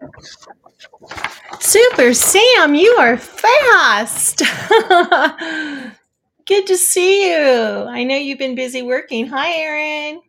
Super Sam, you are fast. Good to see you. I know you've been busy working. Hi, Erin.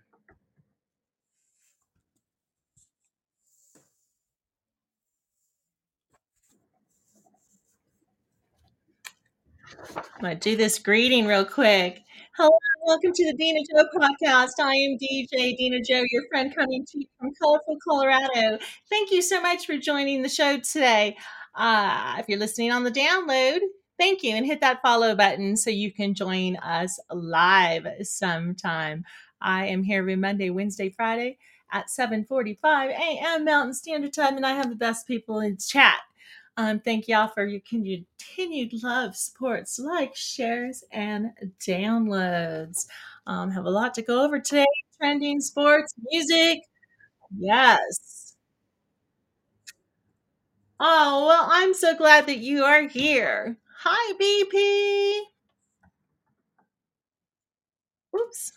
I'm going to do this greeting real quick. Hello, welcome to the Dina Joe podcast. I am DJ Dina Joe, your friend coming to you from colorful Colorado. Thank you so much for joining the show today. If you're listening on the download, thank you, and hit that follow button so you can join us live sometime. I am here every Monday, Wednesday, Friday at 7:45 a.m. Mountain Standard Time, and I have the best people in chat. Thank y'all for your continued love, supports, likes, shares, and downloads. Have a lot to go over today. Trending sports, music. Yes. Oh, well, I'm so glad that you are here. Hi, BP. Oops.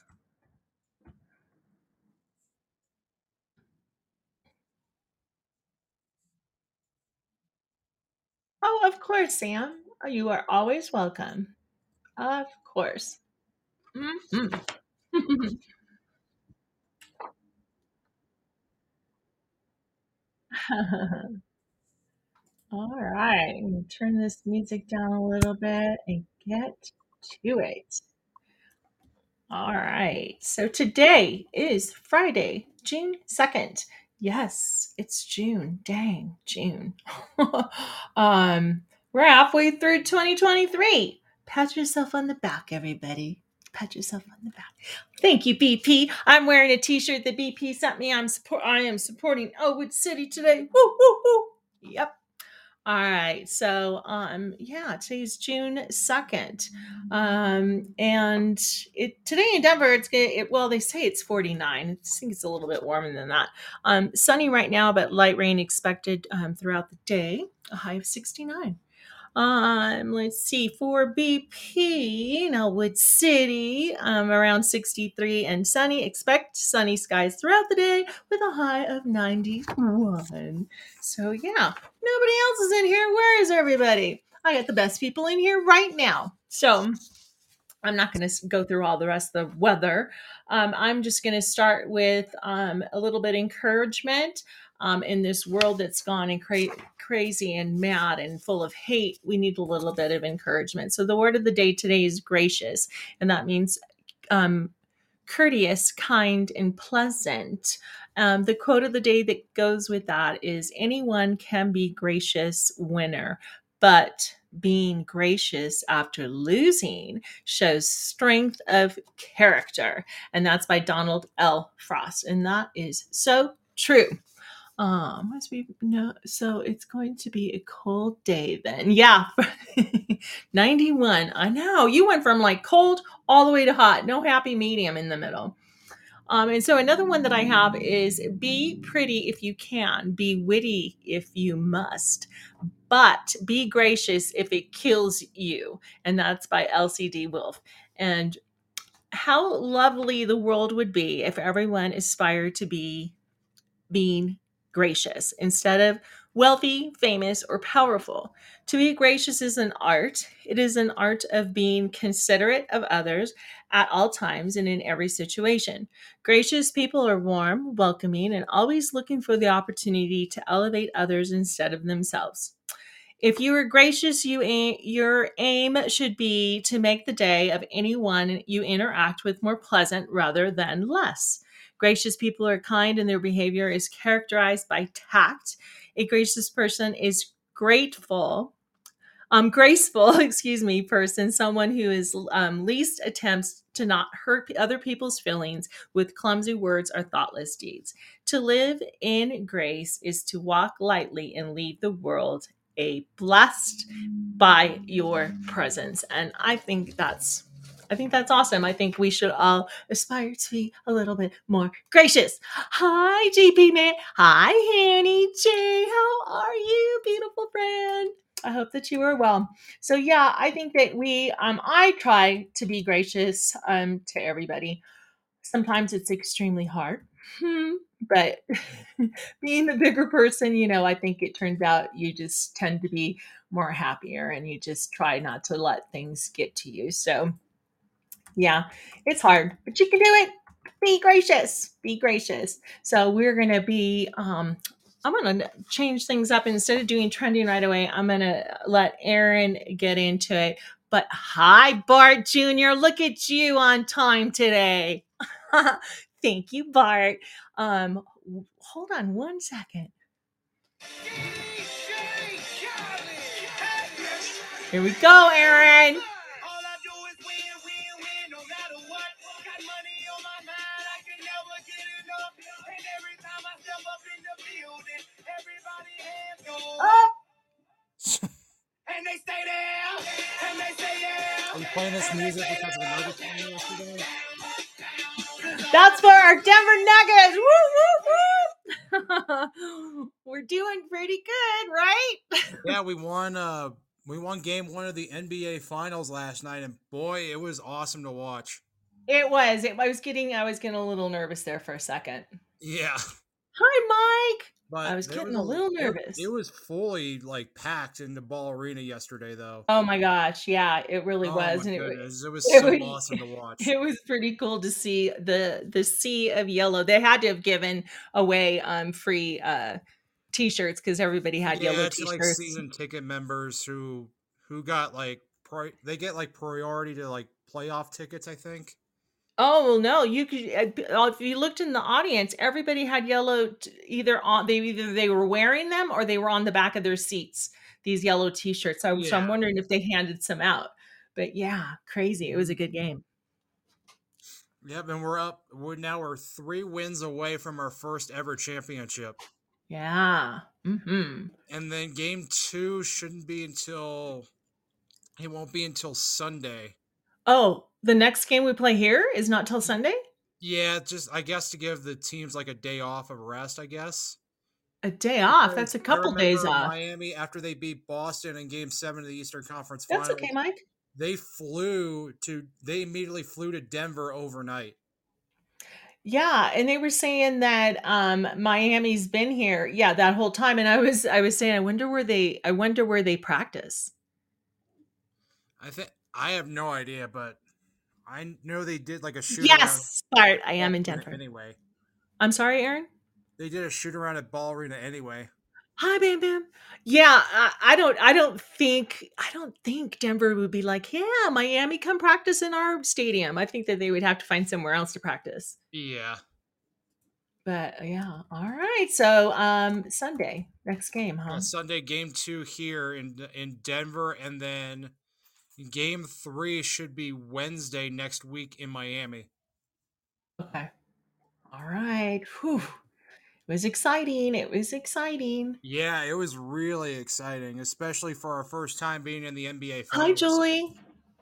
Oh, of course, Sam. You are always welcome. Of course. Mhm. All right. I'm going to turn this music down a little bit and get to it. All right. So today is Friday, June 2nd. Yes, it's June. Dang, June. um, we're halfway through 2023. Pat yourself on the back, everybody. Pat yourself on the back. Thank you, BP. I'm wearing a t-shirt that BP sent me. I am supporting Elwood City today. Woo, woo, woo. Yep. All right. So yeah, today's June 2nd. And today in Denver well, they say it's 49. I think it's a little bit warmer than that. Sunny right now, but light rain expected throughout the day. A high of 69. Let's see, for BP, Elwood City, around 63 and sunny. Expect sunny skies throughout the day with a high of 91. So, yeah, nobody else is in here. Where is everybody? I got the best people in here right now. So, I'm not going to go through all the rest of the weather. I'm just going to start with a little bit of encouragement in this world that's gone and crazy and mad and full of hate. We need a little bit of encouragement. So the word of the day today is gracious, and that means um, courteous, kind, and pleasant. The quote of the day that goes with that is anyone can be gracious winner, but being gracious after losing shows strength of character. And that's by Donald L. Frost. And that is so true. Must be no, so it's going to be a cold day then. Yeah. 91. I know. You went from like cold all the way to hot. No happy medium in the middle. And so another one that I have is be pretty if you can, be witty if you must, but be gracious if it kills you. And that's by LCD Wolf. And how lovely the world would be if everyone aspired to be being gracious instead of wealthy, famous, or powerful. To be gracious is an art. It is an art of being considerate of others at all times and in every situation. Gracious people are warm, welcoming, and always looking for the opportunity to elevate others instead of themselves. If you are gracious, your aim should be to make the day of anyone you interact with more pleasant rather than less. Gracious people are kind and their behavior is characterized by tact. A gracious person is graceful, excuse me, person, someone who is least attempts to not hurt other people's feelings with clumsy words or thoughtless deeds. To live in grace is to walk lightly and leave the world a blessed by your presence. And I think that's awesome. I think we should all aspire to be a little bit more gracious. Hi, GP man. Hi, Hanny J. How are you, beautiful friend? I hope that you are well. So yeah, I think that I try to be gracious to everybody. Sometimes it's extremely hard. But being the bigger person, I think it turns out you just tend to be more happier and you just try not to let things get to you. So, yeah, it's hard, but you can do it. Be gracious. Be gracious. So, we're going to be I'm going to change things up. Instead of doing trending right away, I'm going to let Aaron get into it. But hi, Bart Jr. Look at you on time today. Thank you, Bart. Hold on one second. Here we go, Aaron. Oh, And they stay there, and they stay there. Are you playing this music because of the Nuggets game yesterday? that's for our Denver Nuggets. Woo, woo, woo. We're doing pretty good, right? Yeah, we won. We won Game 1 of the NBA Finals last night, and boy, it was awesome to watch. It was. I was getting a little nervous there for a second. Yeah, Hi, Mike. I but was there getting was a little it nervous. was fully packed in the Ball Arena yesterday, though. Oh my gosh, yeah, it really Oh my was, and goodness, it was it so was awesome to watch. it was pretty cool to see the sea of yellow. They had to have given away free t-shirts because everybody had yellow Yeah, to t-shirts. season ticket members who got they get priority to playoff tickets, I think. Oh well, no, you could if you looked in the audience, everybody had yellow either they were wearing them or they were on the back of their seats. These yellow t-shirts. So I'm Yeah. wondering if they handed some out. But yeah, crazy. It was a Mhm. good game. Yep, and we're 3 wins away from our first ever championship. Yeah. Mhm. And then game 2 shouldn't be until it won't be until Sunday. Oh, the next game we play here is not till Sunday? Yeah, just I guess to give the teams a day off of rest, I guess. A day off. That's Because a I couple days remember off. Miami after they beat Boston in game 7 of the Eastern Conference That's okay, Finals, Mike. they immediately flew to Denver overnight. Yeah, and they were saying that Miami's been here, yeah, that whole time. And I was saying, I wonder where they practice. I think I have no idea, but I know they did a shoot around Yes, Bart, I am Ball in Arena Denver. anyway. I'm sorry, Aaron. They did a shoot around at Ball Arena anyway. Hi, Bam Bam. Yeah, I don't think Denver would be like, yeah, Miami, come practice in our stadium. I think that they would have to find somewhere else to practice. Yeah. But yeah, all right. So Sunday, next game, Yeah, huh? Sunday game 2 here in Denver, and then game 3 should be Wednesday next week in Miami. Okay. All right. Whew. It was exciting. It was exciting. Yeah, it was really exciting, especially for our first time being in the NBA Hi, Finals. Julie.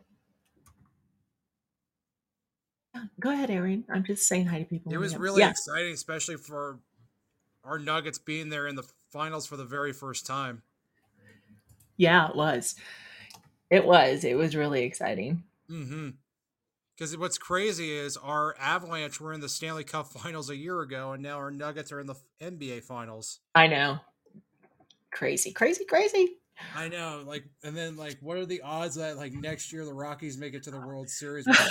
Go ahead, Erin. I'm just saying hi to people It in was the really yeah. exciting, especially for our Nuggets being there in the finals for the very first time. Yeah, it was. It was. It was really exciting. Mm-hmm. Because what's crazy is our Avalanche were in the Stanley Cup Finals a year ago, and now our Nuggets are in the NBA Finals. I know. Crazy, crazy, crazy. I know, and then what are the odds that next year the Rockies make it to the World Series with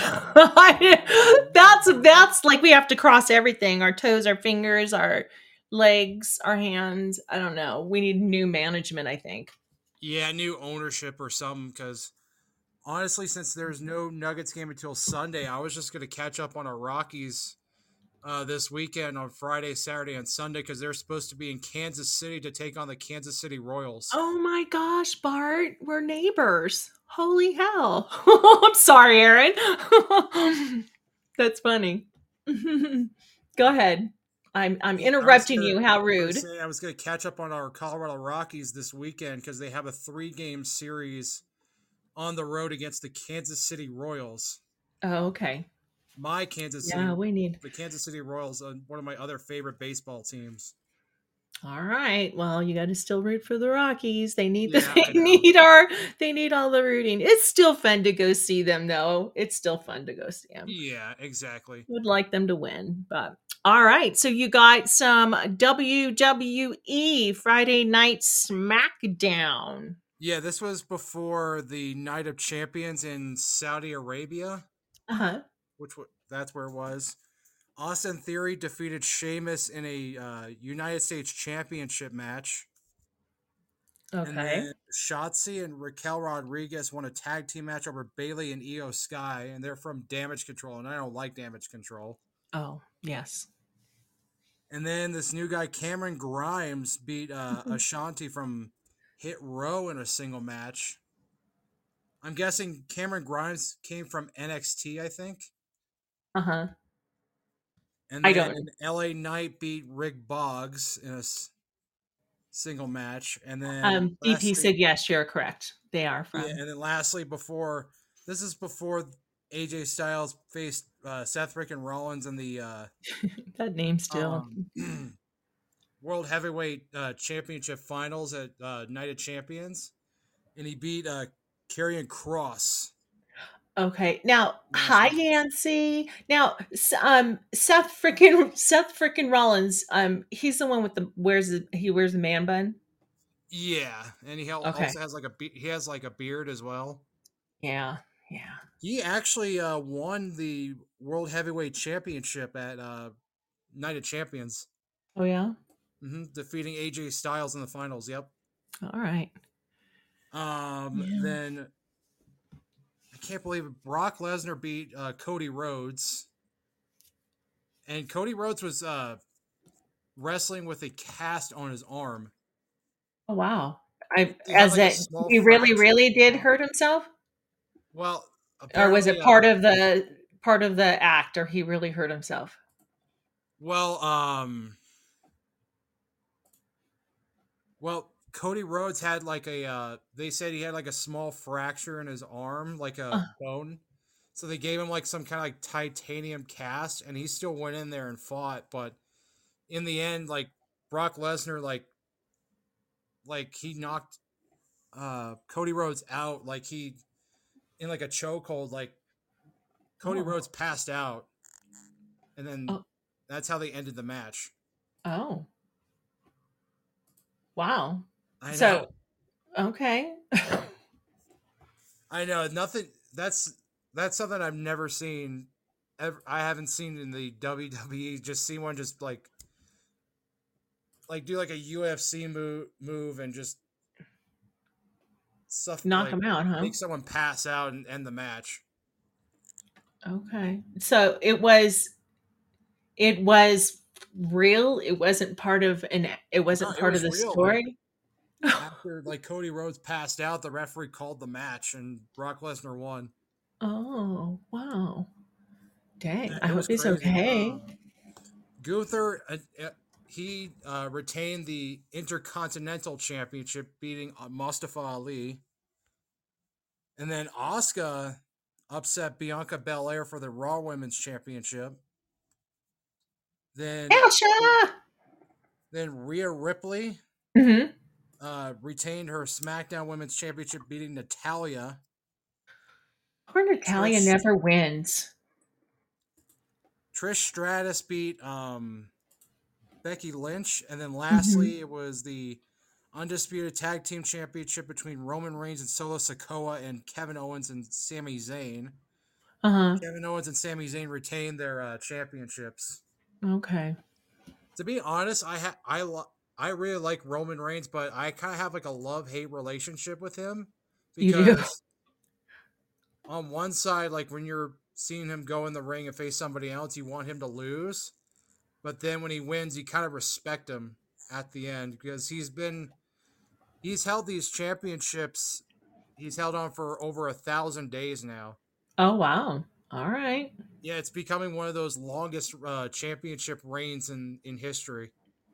That's like we have to cross everything, our toes, our fingers, our legs, our hands. I don't know. We need new management, I think. yeah, new ownership or something? Because honestly, since there's no Nuggets game until Sunday, I was just gonna catch up on our Rockies this weekend on Friday, Saturday, and Sunday because they're supposed to be in Kansas City to take on the Kansas City Royals. Oh my gosh, Bart, we're neighbors. Holy hell. I'm sorry, Aaron. That's funny. Go ahead. I'm Yeah, I was interrupting gonna you. How I was gonna rude. say I was gonna catch up on our Colorado Rockies this weekend because they have a 3-game series on the road against the Kansas City Royals. Oh, okay. My Kansas City, Yeah, we need. the Kansas City Royals, one of my other favorite baseball teams. All right. Well, you got to still root for the Rockies. They need Yeah, I they know. need all the rooting. It's still fun to go see them though. It's still fun to go see them. Yeah, exactly. Would like them to win, but all right. So you got some WWE Friday Night SmackDown. Yeah, this was before the Night of Champions in Saudi Arabia, Uh-huh. that's where it was. Austin Theory defeated Sheamus in a United States Championship match. And Okay. then Shotzi and Raquel Rodriguez won a tag team match over Bailey and Io Sky, and they're from Damage Control, and I don't like Damage Control. Oh, yes. And then this new guy, Cameron Grimes, beat Ashanti from Hit Row in a single match. I'm guessing Cameron Grimes came from NXT, I think. Uh-huh. And I then don't. LA Knight beat Rick Boggs in a single match. And then DP lastly, said yes, you're correct. They are from. yeah, and then lastly, before AJ Styles faced Seth Freaking Rollins in the That name still. World Heavyweight Championship Finals at Night of Champions, and he beat Karrion Kross. Okay. Now, hi Nancy. Now, Seth freaking Rollins. He's the one with the he wears the man bun. Yeah, and he Okay. also has like a beard as well. Yeah. Yeah. He actually won the World Heavyweight Championship at Night of Champions. Oh yeah. Defeating AJ Styles in the finals. Yep. All right. Then I can't believe it. Brock Lesnar beat Cody Rhodes, and Cody Rhodes was wrestling with a cast on his arm. Oh wow. He really did hurt himself? Well, or was it part of the act, or he really hurt himself? Well, Cody Rhodes had like they said he had like a small fracture in his arm, like a bone. So they gave him like some kind of like titanium cast, and he still went in there and fought. But in the end, like Brock Lesnar, like he knocked Cody Rhodes out, like he in like a chokehold, like Cody Rhodes passed out, and then that's how they ended the match. Oh, wow! I know. So, okay. I know nothing. That's something I've never seen. I haven't seen in the WWE. Just see one just like do like a UFC move and just stuff. Knock him out, huh? Make someone pass out and end the match. Okay, so it was real. It wasn't part of the story. After like Cody Rhodes passed out, the referee called the match and Brock Lesnar won. Oh wow! Dang, I hope he's okay. Gunther, he retained the Intercontinental Championship, beating Mustafa Ali. And then Asuka upset Bianca Belair for the Raw Women's Championship. Then Rhea Ripley retained her SmackDown Women's Championship, beating Natalya. Poor Natalya never wins. Trish Stratus beat Becky Lynch. And then lastly, it was the Undisputed Tag Team Championship between Roman Reigns and Solo Sikoa and Kevin Owens and Sami Zayn. Kevin Owens and Sami Zayn retained their championships. Okay. To be honest, I really like Roman Reigns, but I kind of have like a love-hate relationship with him. Because you do? On one side, like when you're seeing him go in the ring and face somebody else, you want him to lose. But then when he wins, you kind of respect him at the end, because he's held these championships. He's held on for over 1,000 days now. Oh, wow. All right. Yeah, it's becoming one of those longest championship reigns in history.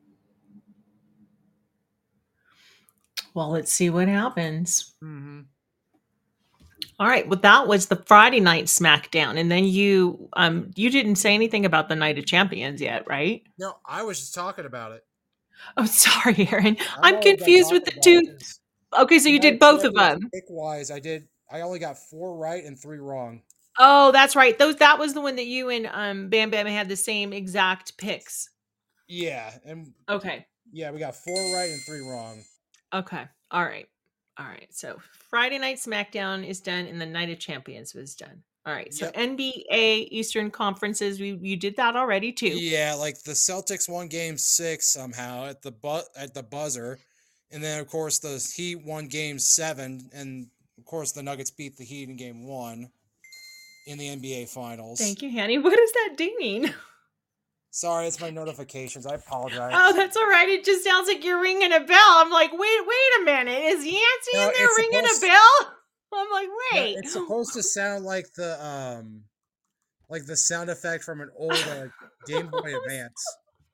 Well, let's see what happens. Mm-hmm. All right. Well, that was the Friday night SmackDown, and then you didn't say anything about the Night of Champions yet, right? No, I was just talking about it. Oh, sorry, Aaron. I I'm know we've been confused with talking the about it two. because Okay, so you did both of them. pick wise, I only got 4 right and 3 wrong. Oh, that's right. That was the one that you and Bam Bam had the same exact picks. Yeah, and Okay. yeah, we got 4 right and 3 wrong. Okay. All right. All right. So Friday Night SmackDown is done and the Night of Champions was done. All right. So Yep. NBA Eastern Conferences, you did that already too. Yeah, like the Celtics won game 6 somehow at the buzzer. And then of course the Heat won game 7 and of course the Nuggets beat the Heat in game 1 in the NBA finals. Thank you, Hanny. What is that dinging? Sorry, it's my notifications. I apologize. Oh, that's all right. It just sounds like you're ringing a bell. I'm like, wait a minute. Is Yancey No, in there it's ringing a supposed bell? I'm like, no, wait. it's supposed to sound like the sound effect from an old Game Boy Advance.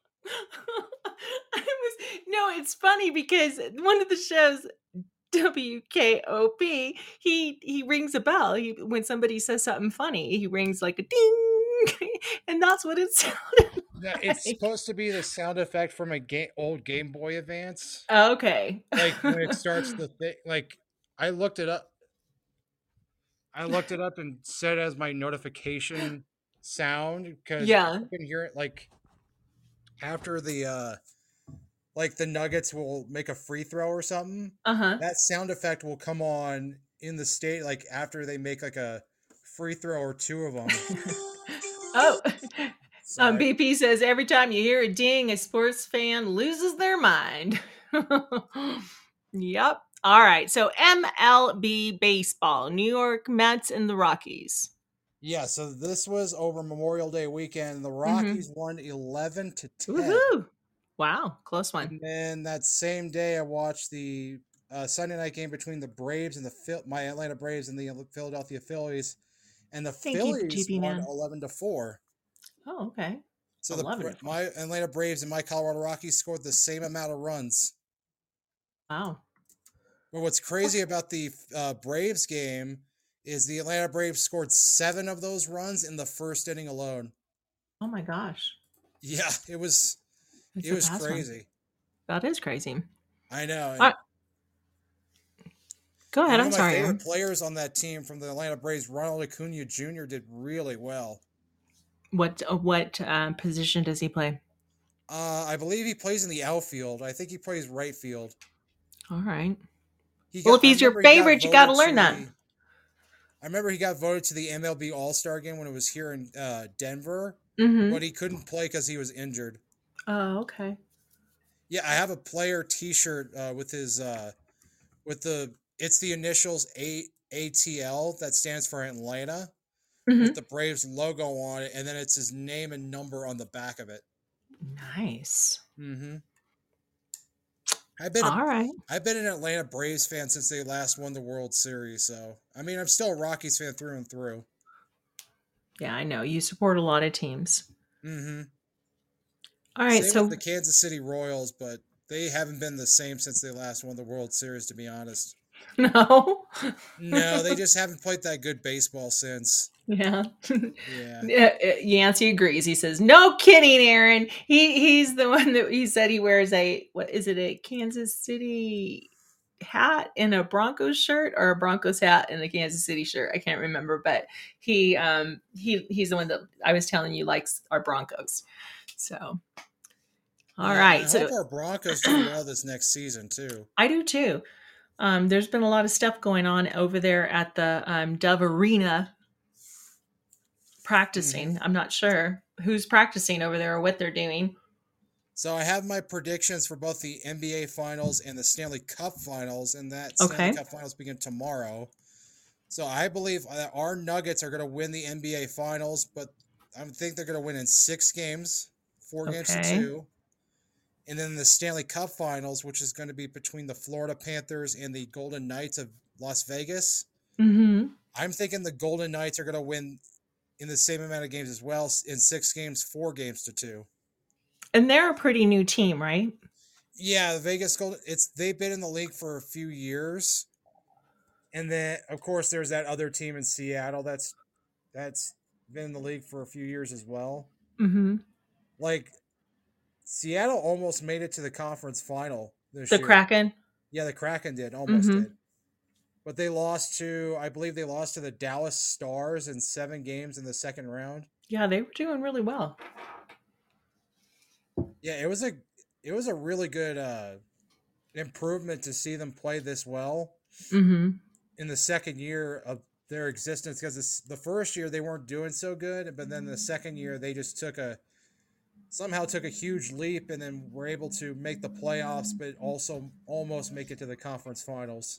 No, it's funny because one of the shows, WKOP, he rings a bell. When somebody says something funny, he rings like a ding, and that's what it sounded No, like. it's supposed to be the sound effect from a old Game Boy Advance. Okay. Like when it starts the thing. Like I looked it up. I looked it up and set it as my notification sound because Yeah. I can hear it like after the Nuggets will make a free throw or something. Uh-huh. That sound effect will come on in the state like after they make like a free throw or 2 of them. Oh. Sorry. BP says every time you hear a ding, a sports fan loses their mind. Yep. All right. So MLB baseball, New York Mets and the Rockies. Yeah, so this was over Memorial Day weekend. The Rockies won 11-10. Woohoo! Wow, close one. And then that same day, I watched the Sunday night game between the Braves and my Atlanta Braves and the Philadelphia Phillies, and the Thank you, Phillies GB won man. 11-4. Oh, okay. So 11 my Atlanta Braves and my Colorado Rockies scored the same amount of runs. Wow. But what's crazy about the Braves game is the Atlanta Braves scored 7 of those runs in the first inning alone. Oh my gosh. Yeah, it was crazy. That is crazy. I know. Go ahead. I'm sorry. One of my favorite players on that team from the Atlanta Braves, Ronald Acuna Jr., did really well. What position does he play? I believe he plays in the outfield. I think he plays right field. All right. If he's your favorite, you got to learn that. I remember he got voted to the MLB All-Star game when it was here in Denver, but he couldn't play because he was injured. Oh, okay. Yeah, I have a player T-shirt with his it's the initials ATL that stands for Atlanta with the Braves logo on it, and then it's his name and number on the back of it. Nice. Mm-hmm. I've been an Atlanta Braves fan since they last won the World Series, so I mean I'm still a Rockies fan through and through. Yeah, I know. You support a lot of teams. Mm-hmm. All right, Same with the Kansas City Royals, but they haven't been the same since they last won the World Series, to be honest. No. No, they just haven't played that good baseball since. Yeah. Yeah. Yancey agrees. He says, "No kidding, Aaron. He's the one that he said he wears a Kansas City hat and a Broncos shirt, or a Broncos hat and a Kansas City shirt. I can't remember, but he's the one that I was telling you likes our Broncos. So, all right. I hope our Broncos do well this next season too. I do too. There's been a lot of stuff going on over there at the Dove Arena practicing. I'm not sure who's practicing over there or what they're doing. So I have my predictions for both the NBA Finals and the Stanley Cup Finals, and that Stanley Cup Finals begin tomorrow. So I believe that our Nuggets are going to win the NBA Finals, but I think they're going to win in 6 games, 4 games to 2. And then the Stanley Cup Finals, which is going to be between the Florida Panthers and the Golden Knights of Las Vegas. Mm-hmm. I'm thinking the Golden Knights are going to win in the same amount of games as well, in 6 games, 4 games to 2. And they're a pretty new team, right? Yeah, the Vegas Golden. They've been in the league for a few years, and then of course there's that other team in Seattle that's been in the league for a few years as well. Mm-hmm. Like Seattle almost made it to the conference final this The year. Kraken. Yeah, the Kraken almost Mm-hmm. did. But they lost to, I believe they lost to the Dallas Stars in 7 games in the second round. Yeah, they were doing really well. Yeah, it was a really good improvement to see them play this well Mm-hmm. in the second year of their existence, because the first year they weren't doing so good, but then the second year they just somehow took a huge leap and then were able to make the playoffs, but also almost make it to the conference finals.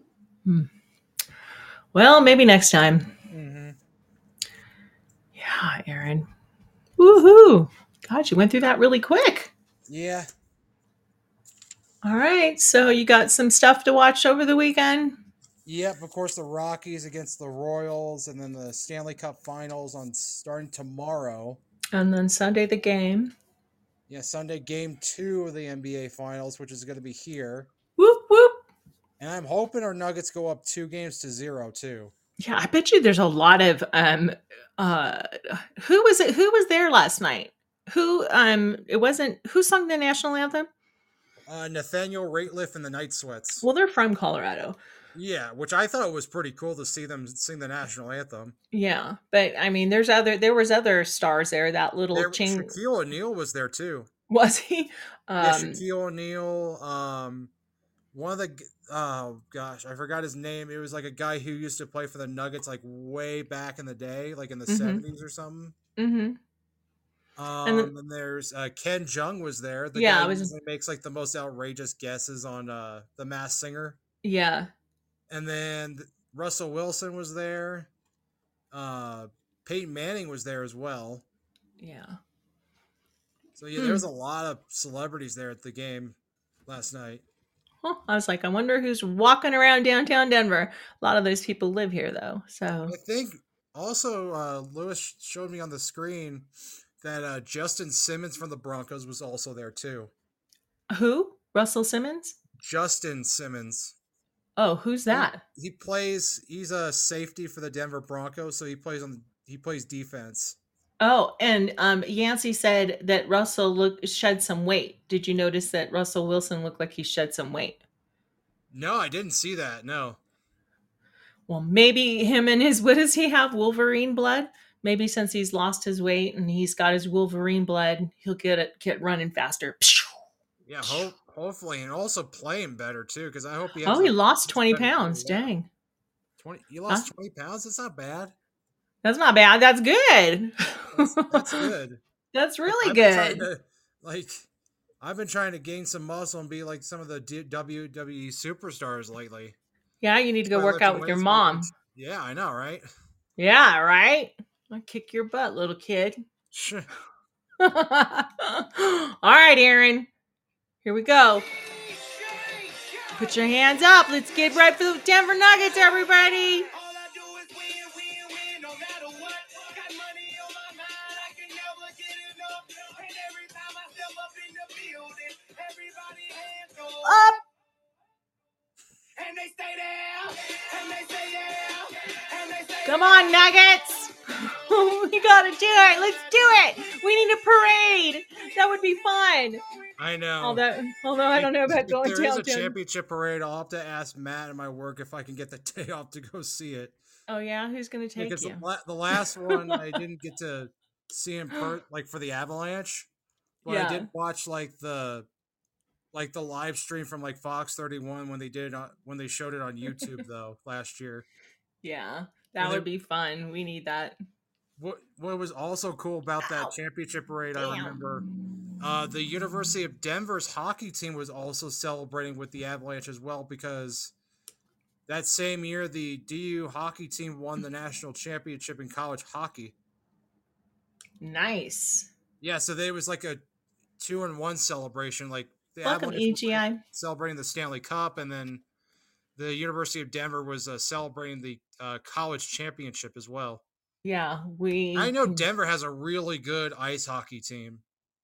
Well, maybe next time. Mm-hmm. Yeah, Aaron. Woohoo! God, you went through that really quick. Yeah. All right, so you got some stuff to watch over the weekend? Yep, of course the Rockies against the Royals, and then the Stanley Cup Finals on starting tomorrow. And then Sunday, the game. Yeah, Sunday game 2 of the NBA Finals, which is going to be here. Whoop, whoop. And I'm hoping our Nuggets go up 2-0 too. Yeah, I bet you there's a lot of who was it? Who was there last night? Who it wasn't who sung the national anthem? Nathaniel Rateliff and the Night Sweats. Well, they're from Colorado. Yeah, which I thought was pretty cool to see them sing the national anthem. Yeah, but I mean, there was other stars there. That little Shaquille O'Neal was there too. Was he? Yeah, Shaquille O'Neal. One of the oh gosh, I forgot his name. It was like a guy who used to play for the Nuggets like way back in the day, like in the 70s or something. Mm-hmm. And then there's Ken Jeong was there. The guy who makes like the most outrageous guesses on The Masked Singer. Yeah. And then Russell Wilson was there. Peyton Manning was there as well. Yeah. So yeah, there was a lot of celebrities there at the game last night. Well, I was like, I wonder who's walking around downtown Denver. A lot of those people live here, though. So I think also Lewis showed me on the screen that Justin Simmons from the Broncos was also there too. Who? Russell Simmons? Justin Simmons. Oh, who's that? He's a safety for the Denver Broncos, so he plays defense. Oh, and Yancey said that Russell shed some weight. Did you notice that Russell Wilson looked like he shed some weight? No, I didn't see that. No. Well, maybe him and what does he have? Wolverine blood? Maybe since he's lost his weight and he's got his Wolverine blood, he'll get running faster. Yeah, hopefully, and also playing better too. Because I hope he. He lost 20 pounds. Dang. 20. You lost 20 pounds. That's not bad. That's not bad. That's good. That's good. That's really good. I've been trying to gain some muscle and be like some of the WWE superstars lately. Yeah, you need to go work out with your mom. Yeah, I know, right? Yeah, right? I'll kick your butt, little kid. Sure. All right, Aaron. Here we go. Put your hands up. Let's get right for the Denver Nuggets, everybody. Up. And they stay there. And they stay there. Come on, Nuggets. We gotta do it. Let's do it. We need a parade. That would be fun. I know. Although I don't know about going downtown. If there is a championship parade, I'll have to ask Matt at my work if I can get the day off to go see it. Oh yeah, who's gonna take you? The last one I didn't get to see in person, like for the Avalanche, but I did watch like the live stream from like Fox 31 when they showed it on YouTube though last year. Yeah, that would be fun. We need that. What was also cool about that championship parade, I remember, the University of Denver's hockey team was also celebrating with the Avalanche as well, because that same year the DU hockey team won the national championship in college hockey. Nice. Yeah, so there was like a 2-in-1 celebration. Like the Welcome, EGI. Celebrating the Stanley Cup, and then the University of Denver was celebrating the college championship as well. Yeah, I know Denver has a really good ice hockey team.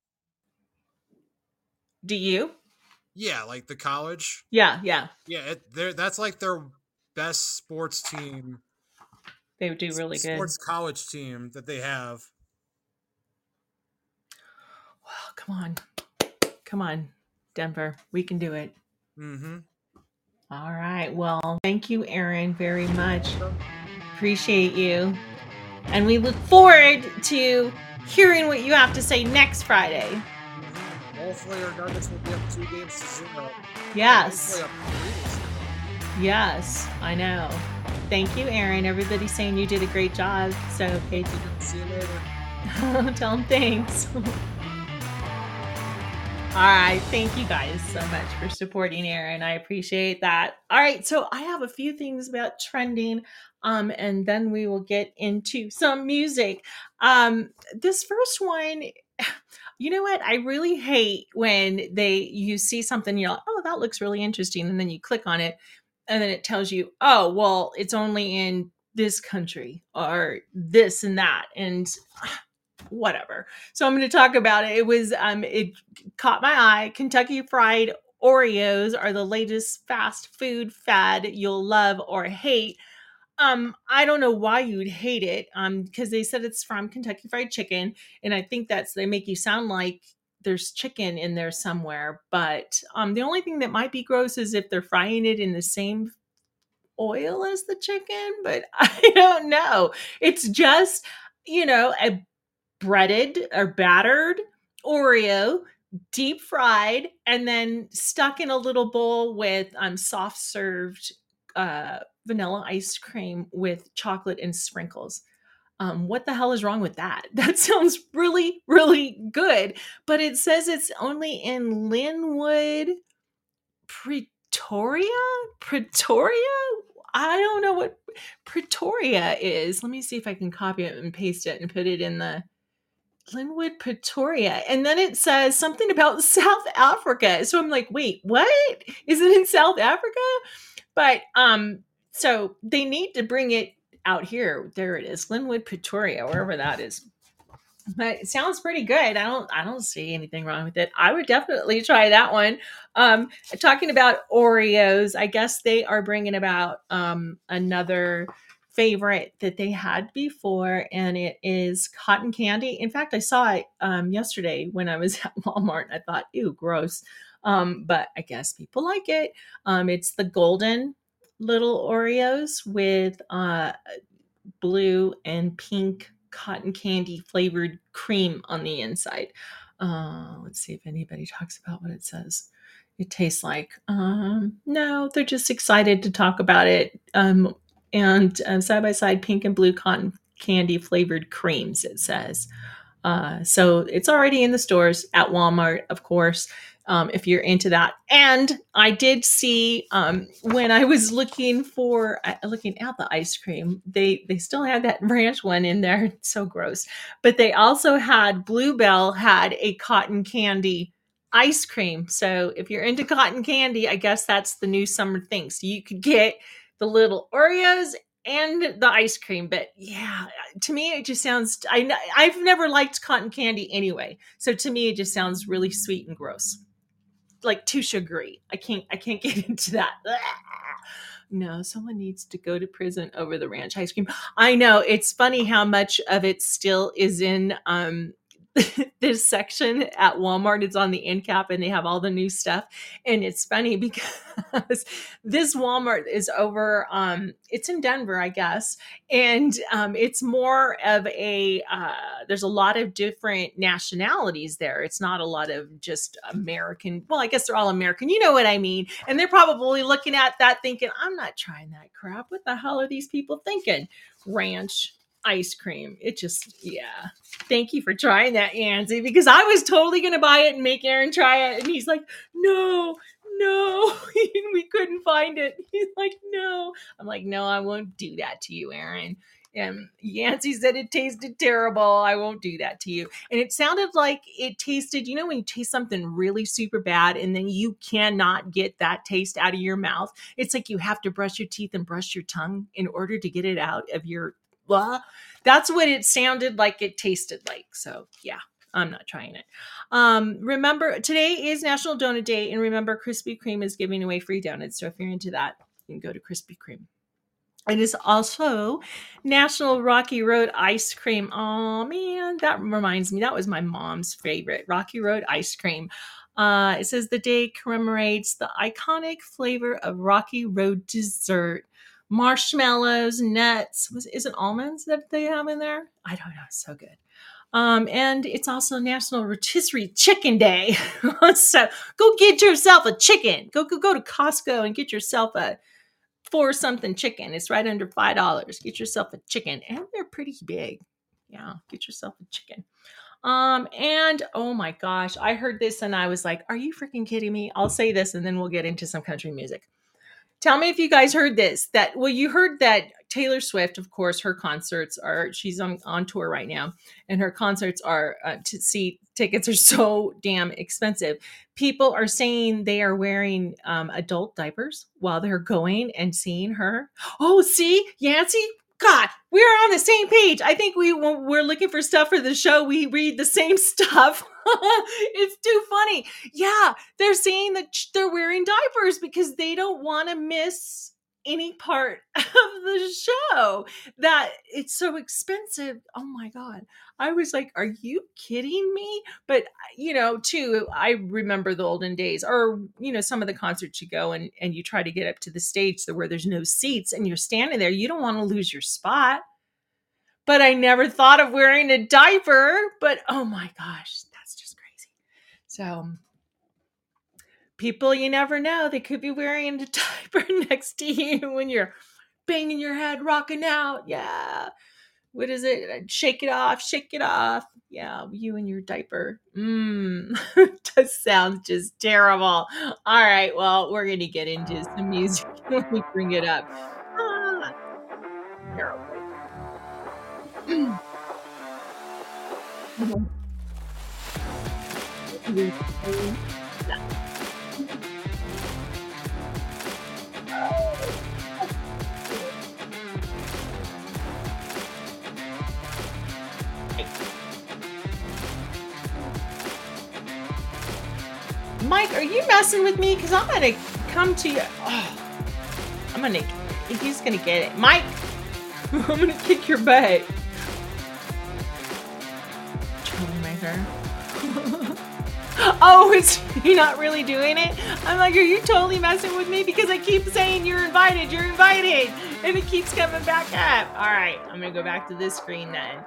Do you? Yeah, like the college. Yeah. Yeah, that's like their best sports team. They do really good. Sports college team that they have. Well, come on. Come on, Denver. We can do it. Mm-hmm. All right. Well, thank you, Aaron, very much. Appreciate you. And we look forward to hearing what you have to say next Friday. Mm-hmm. Hopefully our Nuggets will be up 2-0. Yes. Hopefully up 3-0. Yes, I know. Thank you, Aaron. Everybody's saying you did a great job. So, Paige, See you later. tell them thanks. All right. Thank you guys so much for supporting Aaron. I appreciate that. All right. So I have a few things about trending. And then we will get into some music. This first one, you know what? I really hate when you see something, you're like, oh, that looks really interesting. And then you click on it and then it tells you, oh, well, it's only in this country or this and that. And whatever. So I'm going to talk about it. It caught my eye. Kentucky Fried Oreos are the latest fast food fad you'll love or hate. I don't know why you would hate it. Because they said it's from Kentucky Fried Chicken, and I think they make you sound like there's chicken in there somewhere. But the only thing that might be gross is if they're frying it in the same oil as the chicken. But I don't know. It's just a breaded or battered Oreo, deep fried, and then stuck in a little bowl with soft served vanilla ice cream with chocolate and sprinkles. What the hell is wrong with that? That sounds really, really good. But it says it's only in Linwood, Pretoria? Pretoria? I don't know what Pretoria is. Let me see if I can copy it and paste it and put it in the Linwood, Pretoria. And then it says something about South Africa. So I'm like, wait, what? Is it in South Africa? But so they need to bring it out here. There it is, Linwood, Pretoria, wherever that is. But it sounds pretty good. I don't see anything wrong with it. I would definitely try that one. Talking about Oreos, I guess they are bringing about another favorite that they had before, and it is cotton candy. In fact, I saw it yesterday when I was at Walmart. I thought, ew, gross. But I guess people like it. It's the golden little Oreos with blue and pink cotton candy flavored cream on the inside. Let's see if anybody talks about what it says. It tastes like. No, they're just excited to talk about it. And side by side, pink and blue cotton candy flavored creams, it says. So it's already in the stores at Walmart, of course, if you're into that. And I did see when I was looking at the ice cream, they still had that ranch one in there. It's so gross. But they also had Bluebell had a cotton candy ice cream. So if you're into cotton candy, I guess that's the new summer thing. So you could get the little Oreos and the ice cream. But yeah, to me it just sounds, I've never liked cotton candy anyway, so to me it just sounds really sweet and gross, like too sugary. I can't get into that. No, someone needs to go to prison over the ranch ice cream. I know, it's funny how much of it still is in this section at Walmart. It's on the end cap and they have all the new stuff. And it's funny because this Walmart is over, it's in Denver, I guess. And it's more of there's a lot of different nationalities there. It's not a lot of just American. Well, I guess they're all American. You know what I mean? And they're probably looking at that thinking, I'm not trying that crap. What the hell are these people thinking? Ranch ice cream. It just, yeah. Thank you for trying that, Yancy, because I was totally going to buy it and make Aaron try it. And he's like, no, we couldn't find it. He's like, no. I'm like, no, I won't do that to you, Aaron. And Yancy said it tasted terrible. I won't do that to you. And it sounded like it tasted, when you taste something really super bad and then you cannot get that taste out of your mouth. It's like you have to brush your teeth and brush your tongue in order to get it out of your blah. That's what it sounded like it tasted like. So yeah, I'm not trying it. Remember, today is National Donut Day, and remember, Krispy Kreme is giving away free donuts. So if you're into that, you can go to Krispy Kreme. It is also National Rocky Road Ice Cream. Oh man, that reminds me, that was my mom's favorite, Rocky Road ice cream. It says the day commemorates the iconic flavor of Rocky Road dessert. Marshmallows, nuts. Is it almonds that they have in there? I don't know. It's so good. And it's also National Rotisserie Chicken Day. So go get yourself a chicken. Go to Costco and get yourself a 4-something chicken. It's right under $5. Get yourself a chicken. And they're pretty big. Yeah, get yourself a chicken. And oh my gosh, I heard this and I was like, are you freaking kidding me? I'll say this and then we'll get into some country music. Tell me if you guys heard this. You heard that Taylor Swift, of course, her concerts she's on tour right now, and her concerts are to see tickets are so damn expensive. People are saying they are wearing adult diapers while they're going and seeing her. Oh, see, Yancy, God, we're on the same page. I think when we're looking for stuff for the show, we read the same stuff. It's too funny. Yeah, they're saying that they're wearing diapers because they don't want to miss any part of the show. That it's so expensive. Oh my God. I was like, are you kidding me? But, too, I remember the olden days, or, some of the concerts you go and you try to get up to the stage where there's no seats and you're standing there. You don't want to lose your spot. But I never thought of wearing a diaper. But oh my gosh, that's just crazy. So people, you never know. They could be wearing a diaper next to you when you're banging your head, rocking out. Yeah. What is it? Shake it off, shake it off. Yeah, you and your diaper. That sounds just terrible. All right, well, we're going to get into some music when we bring it up. Terrible. Mike, are you messing with me? Because I'm going to come to you. He's going to get it. Mike, I'm going to kick your butt. Troublemaker. Oh, is he not really doing it? I'm like, are you totally messing with me? Because I keep saying you're invited. And it keeps coming back up. All right, I'm going to go back to this screen then.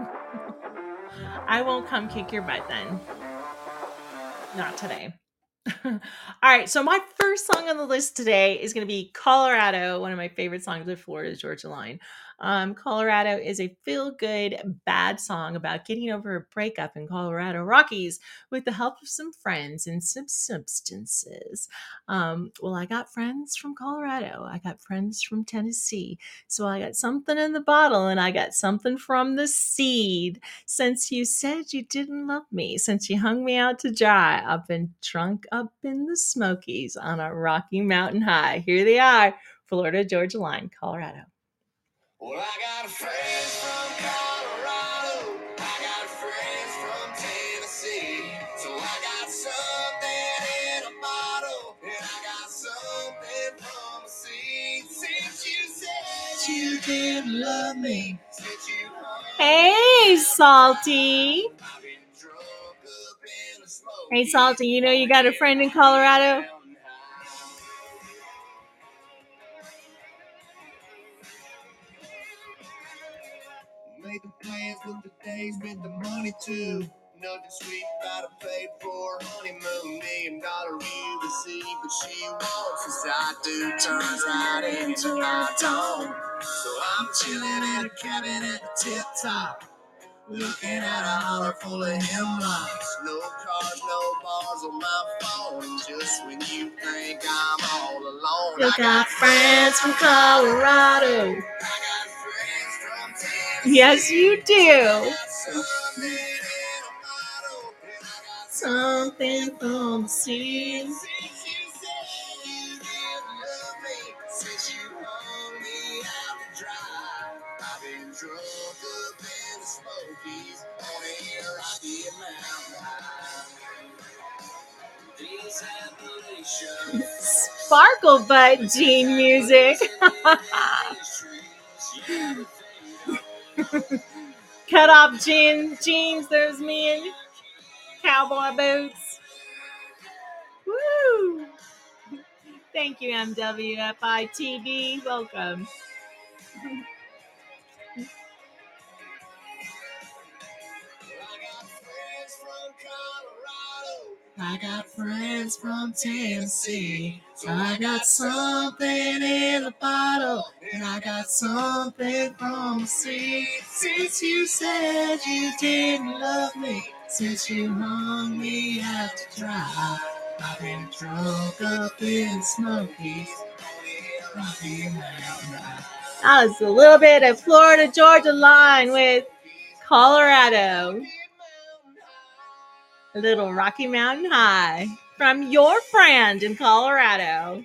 I won't come kick your butt then. Not today. All right, so my first song on the list today is going to be Colorado, one of my favorite songs of Florida Georgia Line. Colorado is a feel-good, bad song about getting over a breakup in Colorado Rockies with the help of some friends and some substances. Well, I got friends from Colorado. I got friends from Tennessee. So I got something in the bottle and I got something from the seed. Since you said you didn't love me, since you hung me out to dry, I've been drunk up in the Smokies on a Rocky Mountain high. Here they are, Florida Georgia Line, Colorado. Well, I got friends from Colorado, I got friends from Tennessee, so I got something in a bottle, and I got something from the seed. Since you said you didn't love me, since you Hey, Salty. I've been drunk up in the Smokies. Hey, Salty, you know you got a friend in Colorado? Making plans with the days with the money too. Nothing sweet about a paid for honeymoon. $1 million UVC, but she wants as I do turns right into my tone. So I'm chilling in a cabin at the tip top, looking at a holler full of hemlocks. No cars, no bars on my phone. Just when you think I'm all alone, You got friends from Colorado. Yes, you do. Something from the seas. I've been drunk up in the Smokies on a Rocky Mountain high. Sparkle butt Gene music. Cut off jeans, there's me in cowboy boots. Thank you, MWFI TV. Welcome. I got friends from Tennessee. I got something in a bottle, and I got something from the sea. Since you said you didn't love me, since you hung me out to dry, I've been drunk up in the Smokies. Rocky Mountain High. That was a little bit of Florida Georgia line with Colorado. A little Rocky Mountain High from your friend in Colorado.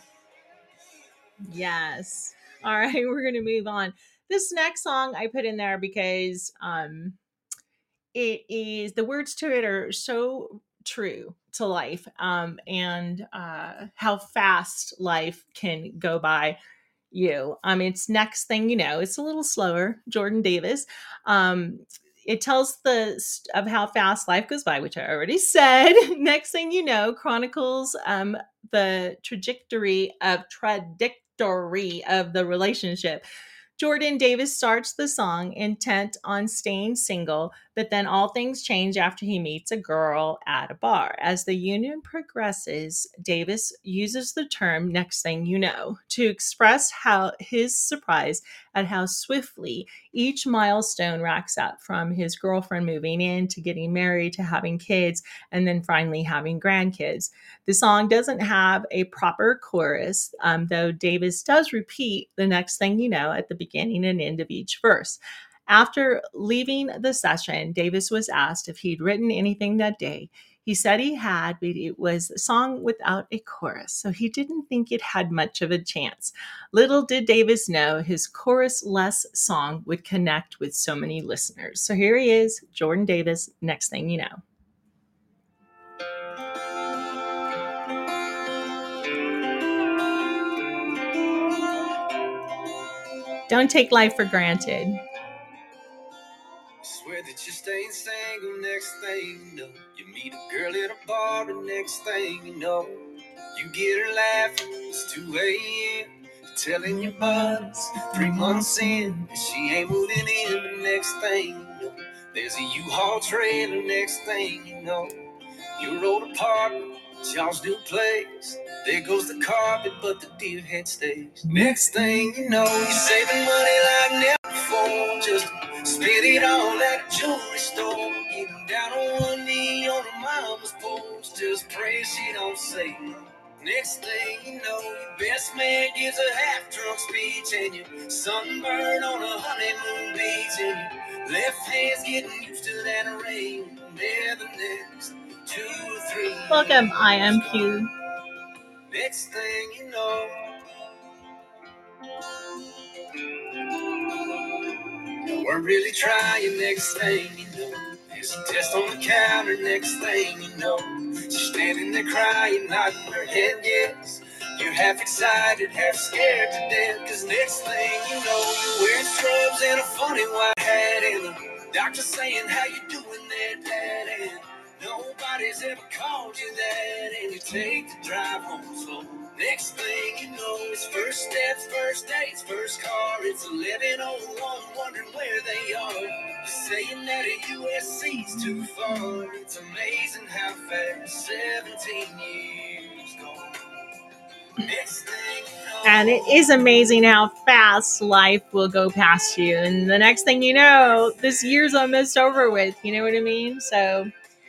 Yes. All right, we're going to move on. This next song I put in there because it is, the words to it are so true to life, and how fast life can go by you. It's Next Thing You Know. It's a little slower. Jordan Davis. It tells of how fast life goes by, which I already said. Next Thing You Know chronicles the trajectory of the relationship. Jordan Davis starts the song intent on staying single, but then all things change after he meets a girl at a bar. As the union progresses, Davis uses the term next thing you know to express his surprise at how swiftly each milestone racks up, from his girlfriend moving in to getting married to having kids and then finally having grandkids. The song doesn't have a proper chorus, though Davis does repeat the next thing you know at the beginning and end of each verse. After leaving the session, Davis was asked if he'd written anything that day. He said he had, but it was a song without a chorus, so he didn't think it had much of a chance. Little did Davis know his chorus-less song would connect with so many listeners. So here he is, Jordan Davis, Next Thing You Know. Don't take life for granted. Swear that you're staying single, next thing you know. You meet a girl at a bar, and next thing you know, you get her laughing, it's 2 a.m. Telling your buddies 3 months in that she ain't moving in. The next thing you know, there's a U-Haul trailer. Next thing you know, your old apartment, y'all's new place. There goes the carpet, but the deer head stays. Next thing you know, you're saving money like never before. Just spend it all at a jewelry store. Getting down on one knee on her mama's porch. Just pray she don't say no. Next thing you know, your best man gives a half-drunk speech, and you're sunburned on a honeymoon beach, and your left hand's getting used to that rain. There the next 2 or 3. Welcome, IMQ. Next thing you know, you weren't really trying. Next thing you know, there's a test on the counter. Next thing you know, she's standing there crying, nodding her head yes. You're half excited, half scared to death. Cause next thing you know, you're wearing scrubs and a funny white hat, and the doctor saying, how you doing there, Dad? And nobody's ever called you that, and you take the drive home slow. Next thing you know, it's first steps, first dates, first car. It's 11:01, wondering where they are. Saying that a USC's too far. It's amazing how fast 17 years go. Next thing you know, And it is amazing how fast life will go past you. And the next thing you know, this year's almost over with. You know what I mean? So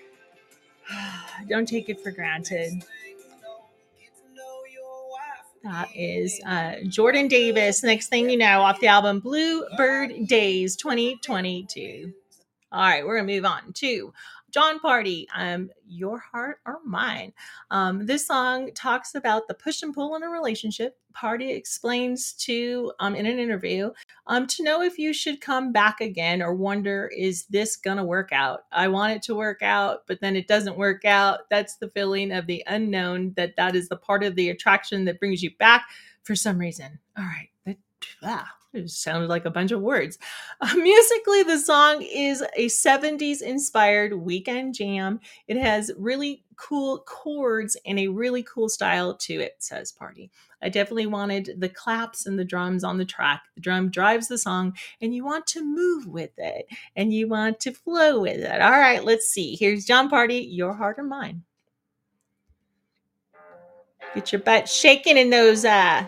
don't take it for granted. That is Jordan Davis. Next thing you know, off the album Bluebird Days 2022. All right, we're going to move on to Jon Pardi, Your Heart or Mine. This song talks about the push and pull in a relationship. Pardi explains in an interview, to know if you should come back again or wonder, is this going to work out? I want it to work out, but then it doesn't work out. That's the feeling of the unknown, that is the part of the attraction that brings you back for some reason. All right. It sounded like a bunch of words. Musically, the song is a 70s inspired weekend jam. It has really cool chords and a really cool style to it, says Party. I definitely wanted the claps and the drums on the track. The drum drives the song, and you want to move with it and you want to flow with it. All right, let's see. Here's Jon Pardi, Your Heart or Mine. Get your butt shaking in those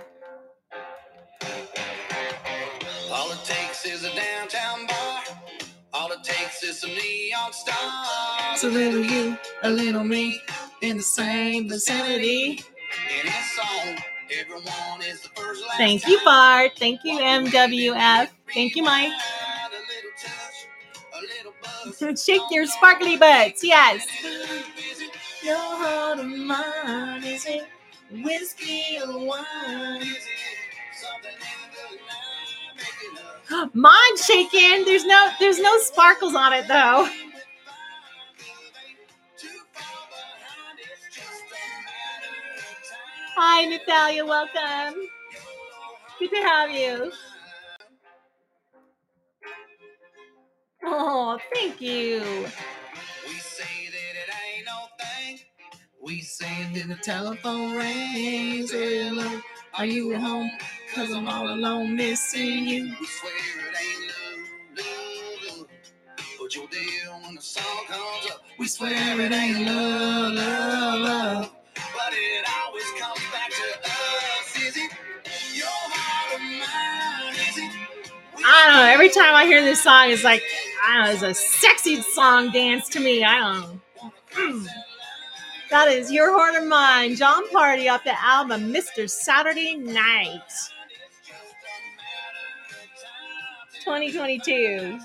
All it takes is a downtown bar. All it takes is some neon stars. a little you, a little me, in the same vicinity. In this song, everyone is the first last Thank you, time. Bart. Thank you, MWF. Thank you, Mike. A little touch, a little buzz. Shake your sparkly butts. Yes. Your heart of mine, is it whiskey or wine? Mine's shaking. There's no sparkles on it though. Hi, Natalia. Welcome. Good to have you. Oh, thank you. We say that it ain't no thing. We say that The telephone rings. Hello, are you at home? 'Cause I'm all alone missing you. we swear it ain't love, love. But you're there when the song comes up. We swear it ain't love, love, love. But it always comes back to us. Is it your heart or mine? Is it? I don't know. Every time I hear this song, it's like, I don't know, it's a sexy song dance to me. I don't know. That is Your Heart or Mine, Jon Pardi off the album Mr. Saturday Night, 2022.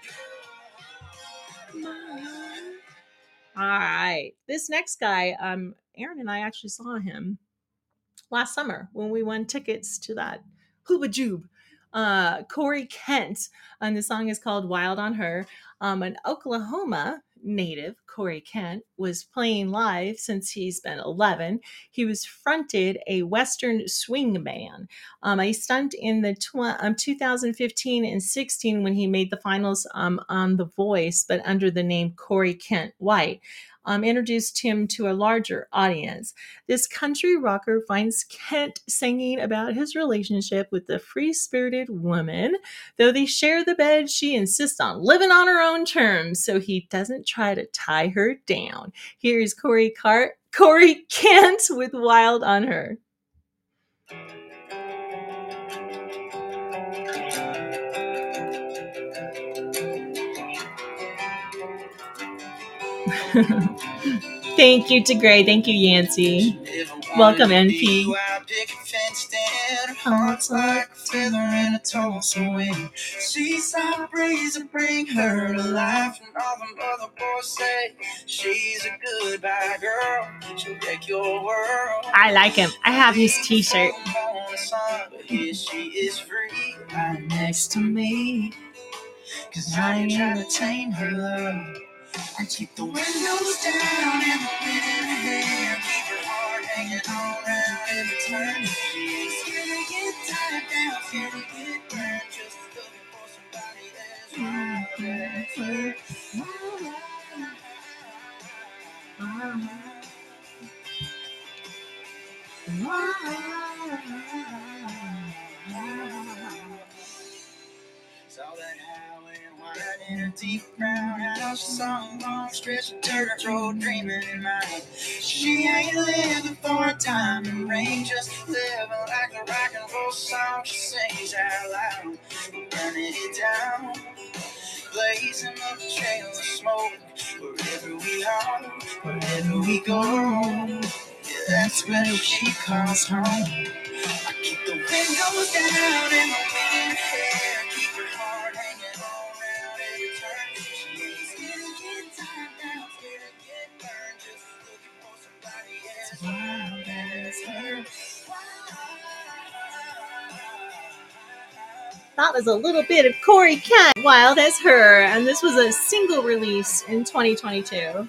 All right. This next guy, Aaron and I actually saw him last summer when we won tickets to that Hooba Joob. Corey Kent, and the song is called Wild on Her. An Oklahoma native, Corey Kent, was playing live since he's been 11. He was fronted a Western swing band. He stunned in the 2015 and 16 when he made the finals on The Voice, but under the name Corey Kent White. Introduced him to a larger audience. This country rocker finds Kent singing about his relationship with the free-spirited woman. Though they share the bed, she insists on living on her own terms, so he doesn't try to tie her down. Here is Corey Kent with Wild on Her. Thank you to Gray. Thank you, Yancey. Welcome, NP. Hearts like a feather in a Tulsa wind. Seaside breeze and bring her to life. And all the other boys say she's a goodbye girl. She'll wreck your world. I like him. I have his t-shirt. But here she is free right next to me. 'Cause I ain't trying to tame her love. I keep the windows down and the wind in her hair. Keep her heart hanging on round every turn. She's gonna get tied down, gonna get burned. Just looking for somebody that's right for her. Saw that highway and wine in a deep brown house. She saw a long stretch of dirt road dreaming in mind. She ain't living for a time and rain, just living like a rock and roll song she sings out loud. Burning it down, blazing up a trail of smoke. Wherever we are, wherever we go, yeah, that's where she calls home. I keep the windows down and the wind in her hair. Keep her heart hanging on round every turn. She's gonna get tied down, gonna get burned. Just looking for somebody as wild as her. That was a little bit of Corey Kent, Wild as Her, and this was a single release in 2022.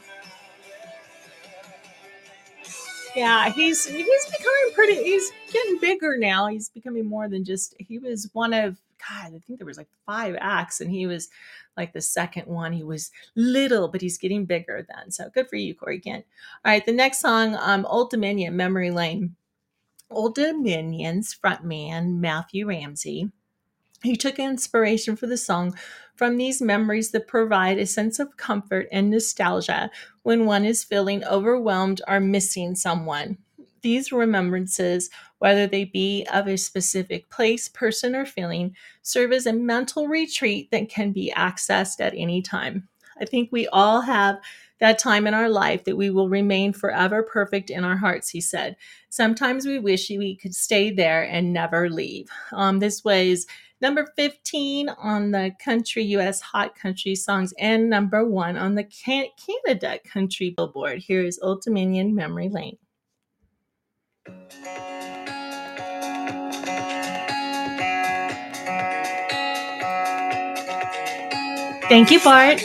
Yeah, he's becoming he's getting bigger now. He's becoming more than just, he was one of God, I think there was like 5 acts, and he was like the second one. He was little, but he's getting bigger then. So good for you, Corey Kent. All right, the next song, Old Dominion, Memory Lane. Old Dominion's frontman, Matthew Ramsey, he took inspiration for the song from these memories that provide a sense of comfort and nostalgia when one is feeling overwhelmed or missing someone. These remembrances, whether they be of a specific place, person, or feeling, serve as a mental retreat that can be accessed at any time. I think we all have that time in our life that we will remain forever perfect in our hearts, he said. Sometimes we wish we could stay there and never leave. This was number 15 on the Country US Hot Country Songs and number 1 on the Canada Country Billboard. Here is Old Dominion, Memory Lane. Thank you, Bart.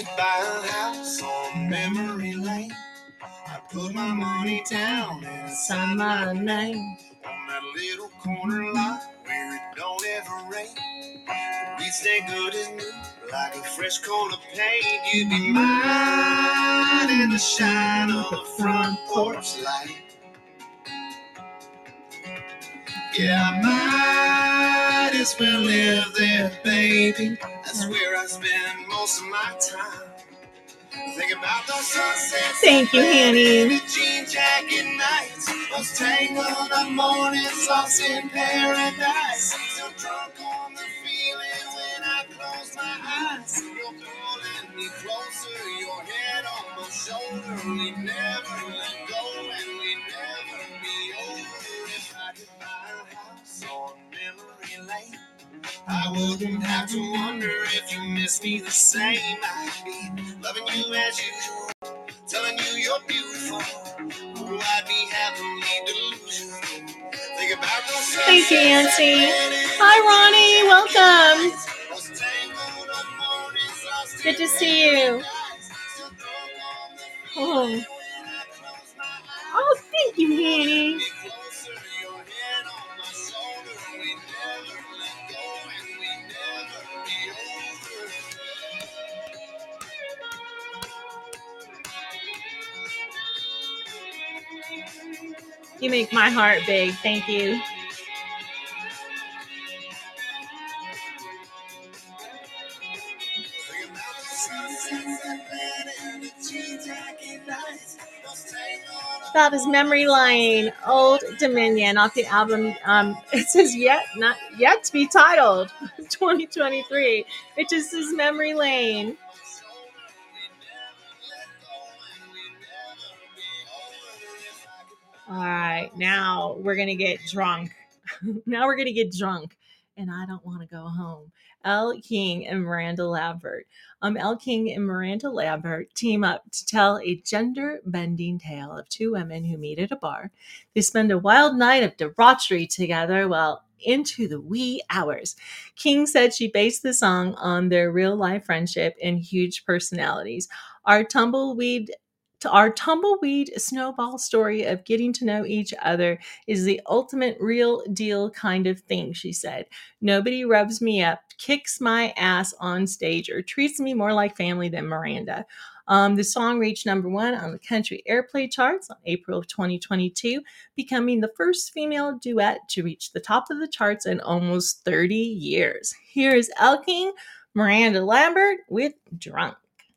Memory lane. I put my money down and Sign my name. on that little corner lot where it don't ever rain. We stay good as new, like a fresh coat of paint. You'd be mine in the shine of the front porch light. Yeah, I might as well live there, baby. That's where I spend most of my time. Think about those sunsets. Thank you, Hanny. Jean jacket nights, those tangled up mornings lost in paradise. So drunk on the feeling when I close my eyes. You're pulling me closer, your head on my shoulder. We never let go and we never be over. If I could buy a house on memory lane, I wouldn't have to wonder if you miss me the same. I'd be loving you as usual, telling you you're beautiful. Ooh, I'd be happily delusional. Think about those. Thank you, Nancy. Hi, Ronnie. Welcome. Good to see you. Oh, thank you, Hanny. You make my heart big. Thank you. That is Memory Lane, Old Dominion, off the album. It says not yet to be titled, 2023. It just says Memory Lane. All right, now we're gonna get drunk. And I don't want to go home. Elle King and Miranda Lambert. Elle King and Miranda Lambert team up to tell a gender-bending tale of 2 women who meet at a bar. They spend a wild night of debauchery together while into the wee hours. King said she based the song on their real-life friendship and huge personalities. Our tumbleweed snowball story of getting to know each other is the ultimate real deal kind of thing, she said. Nobody rubs me up, kicks my ass on stage, or treats me more like family than Miranda. The song reached number 1 on the country airplay charts on April of 2022, becoming the first female duet to reach the top of the charts in almost 30 years. Here is Elle King, Miranda Lambert with Drunk.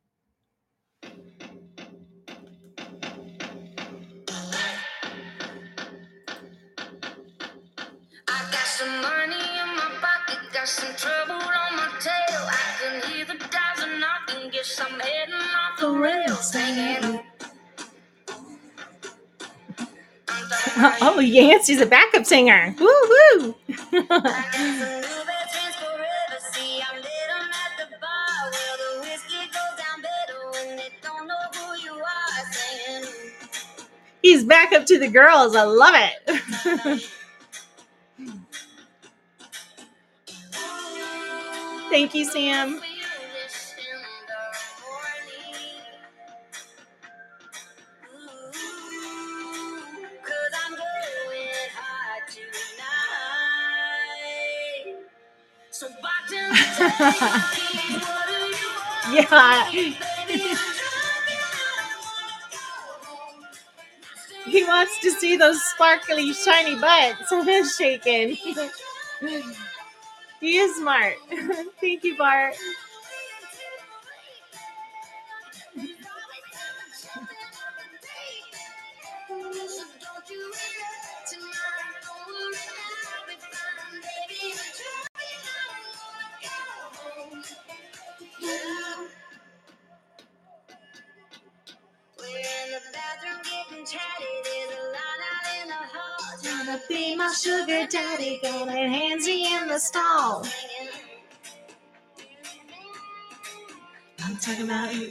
I got some money in my pocket, got some trouble on my tail. I can hear the guys are knocking, guess I'm heading off the rails. Singing. Oh, Yancey's a backup singer. Woo woo! I got some new best friends forever. See, I met them at the bar where the whiskey goes down better when they don't know who you are. Saying, He's back up to the girls. I love it. Thank you, Sam. So bartender, Yeah. He wants to see those sparkly, shiny butts shaking. He is smart. Thank you, Bart. Gonna be my sugar daddy, got a handsy in the stall. I'm talking about you.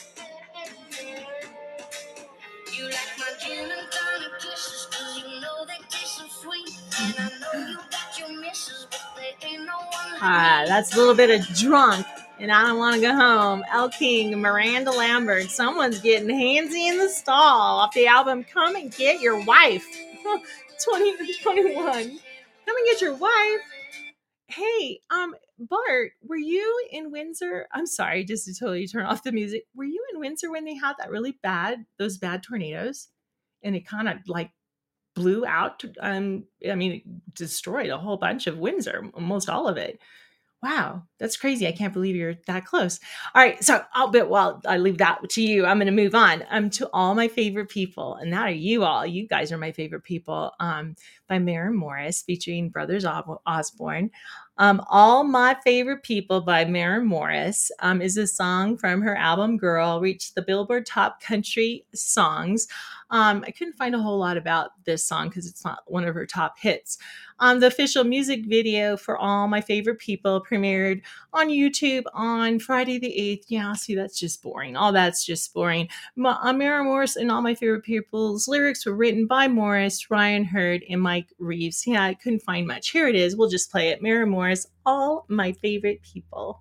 You like my gin and tonic kisses, 'cause you know they taste so sweet. And I know you got your misses, but there ain't no one. That's a little bit of drunk, and I don't want to go home. El King, Miranda Lambert. Someone's getting handsy in the stall off the album Come and Get Your Wife. 2021. Come and get your wife. Hey, Bart, were you in Windsor? I'm sorry, just to totally turn off the music. Were you in Windsor when they had those bad tornadoes? And it kind of like blew out. It destroyed a whole bunch of Windsor, almost all of it. Wow, that's crazy. I can't believe you're that close. All right, so I leave that to you. I'm going to move on to All My Favorite People, and that are you all. You guys are my favorite people, by Maren Morris, featuring Brothers Osborne. All My Favorite People by Maren Morris is a song from her album Girl, reached the Billboard Top Country Songs. I couldn't find a whole lot about this song because it's not one of her top hits. The official music video for All My Favorite People premiered on YouTube on Friday the 8th. Yeah, see, that's just boring. All that's just boring. Maren Morris and All My Favorite People's lyrics were written by Morris, Ryan Hurd, and Mike Reeves. Yeah, I couldn't find much. Here it is. We'll just play it. Maren Morris, All My Favorite People.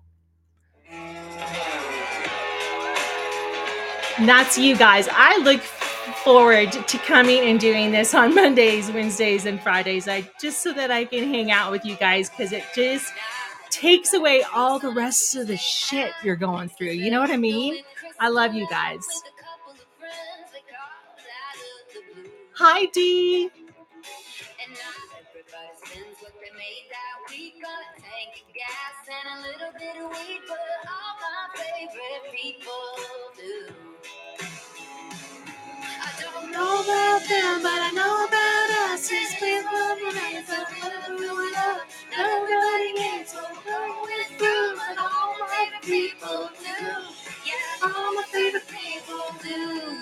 And that's you guys. I look forward to coming and doing this on Mondays, Wednesdays, and Fridays. Just so that I can hang out with you guys, because it just takes away all the rest of the shit you're going through. You know what I mean? I love you guys. Hi, Dee. And not everybody spends what they made that week on a tank of gas and a little bit of weed, but all my favorite people do. I don't know about them, but I know about us. It's been loving us, not everybody gets what we're going through, but all my people do. Yeah, all my favorite people do.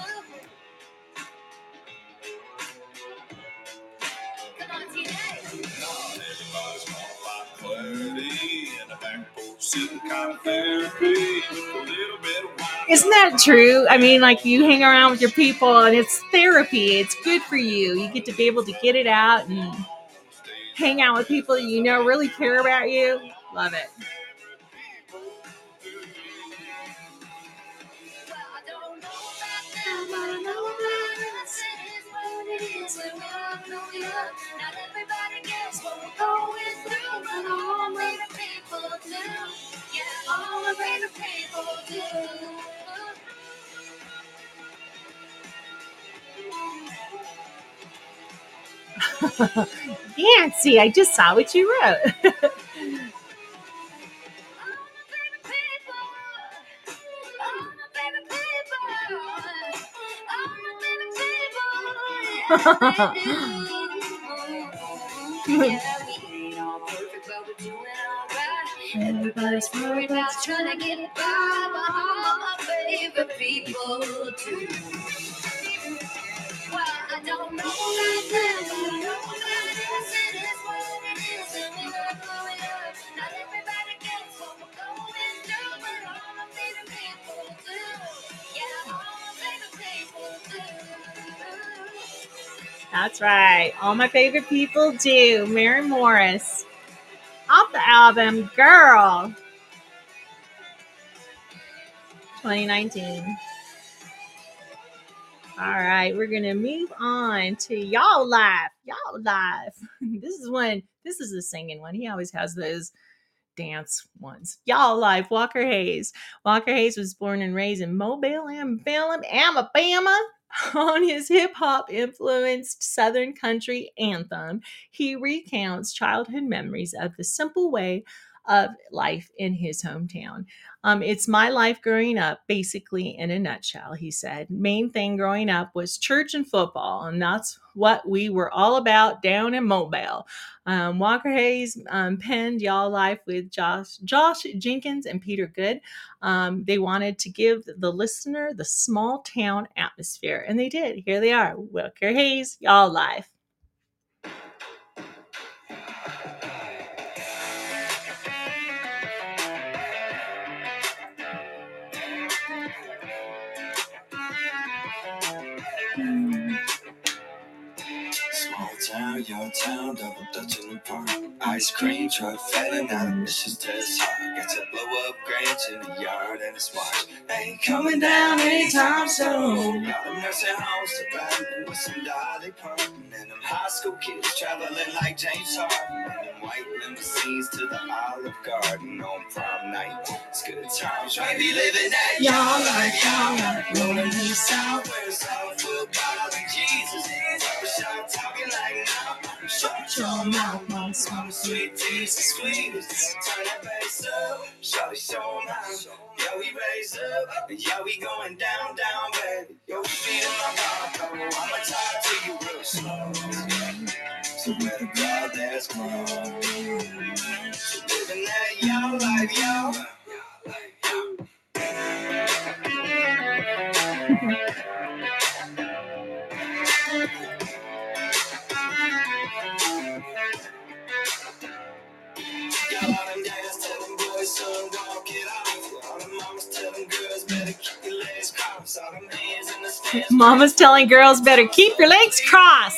Come on, T-Day. Not everybody's gonna find clarity in the back porch sitting kind of therapy with a little bit of wine. Isn't that true? I mean, like, you hang around with your people and it's therapy. It's good for you. You get to be able to get it out and hang out with people that you know really care about you. Love it. Not everybody gets what we're going through, but all my people do. Yeah, all my favorite people do. Yancy, I just saw what you wrote. Everybody's worried about trying to get by, but all my favorite people do. Well, I don't know about them, but I know about us. It is what it is, and we love who we are. Not everybody gets what we're going through, but all my favorite people do. Yeah, all my favorite people do. That's right. All my favorite people do. Maren Morris. Off the album Girl. 2019. All right, we're gonna move on to Y'all Life. Y'all Life. This is a singing one. He always has those dance ones. Y'all live, Walker Hayes. Walker Hayes was born and raised in Mobile, Alabama. On his hip hop influenced Southern country anthem, he recounts childhood memories of the simple way of life in his hometown. It's my life growing up, basically, in a nutshell, he said. Main thing growing up was church and football, and that's what we were all about down in Mobile. Walker Hayes penned Y'all Life with Josh Jenkins and Peter Good. They wanted to give the listener the small town atmosphere, and they did. Here they are, Walker Hayes, Y'all Life. Small town, your town, double dutch in the park. Ice cream truck, failing out of missions to his heart. Got to blow up Grange in the yard and his watch. Ain't coming down anytime soon. Got them nursing homes to run with some Dolly Parton. And them high school kids traveling like James Harden. And them white limousines to the Olive Garden on prom night. It's good times, right? Be living that y'all life. Rolling in the South where it's all football and Jesus. Barbershop talking like now. Shut your mouth, mom. Small sweet teas and squeeze. Turn that bass up. Shawty show 'em how. Yeah, we raise up. And yeah, we going down, baby. Yo, we feeding my mom. I'ma talk to you real slow. So where the girl there's more. So living that y'all life, y'all. Mama's telling girls better keep your legs crossed.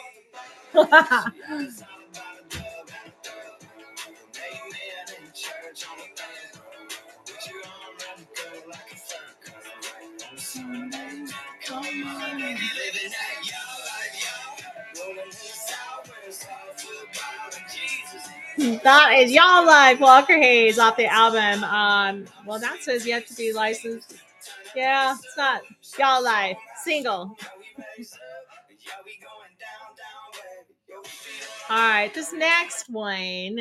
That is Y'all Life, Walker Hayes, off the album. Well, that says you have to be licensed. Yeah, it's not Y'all Life, single. All right, this next one,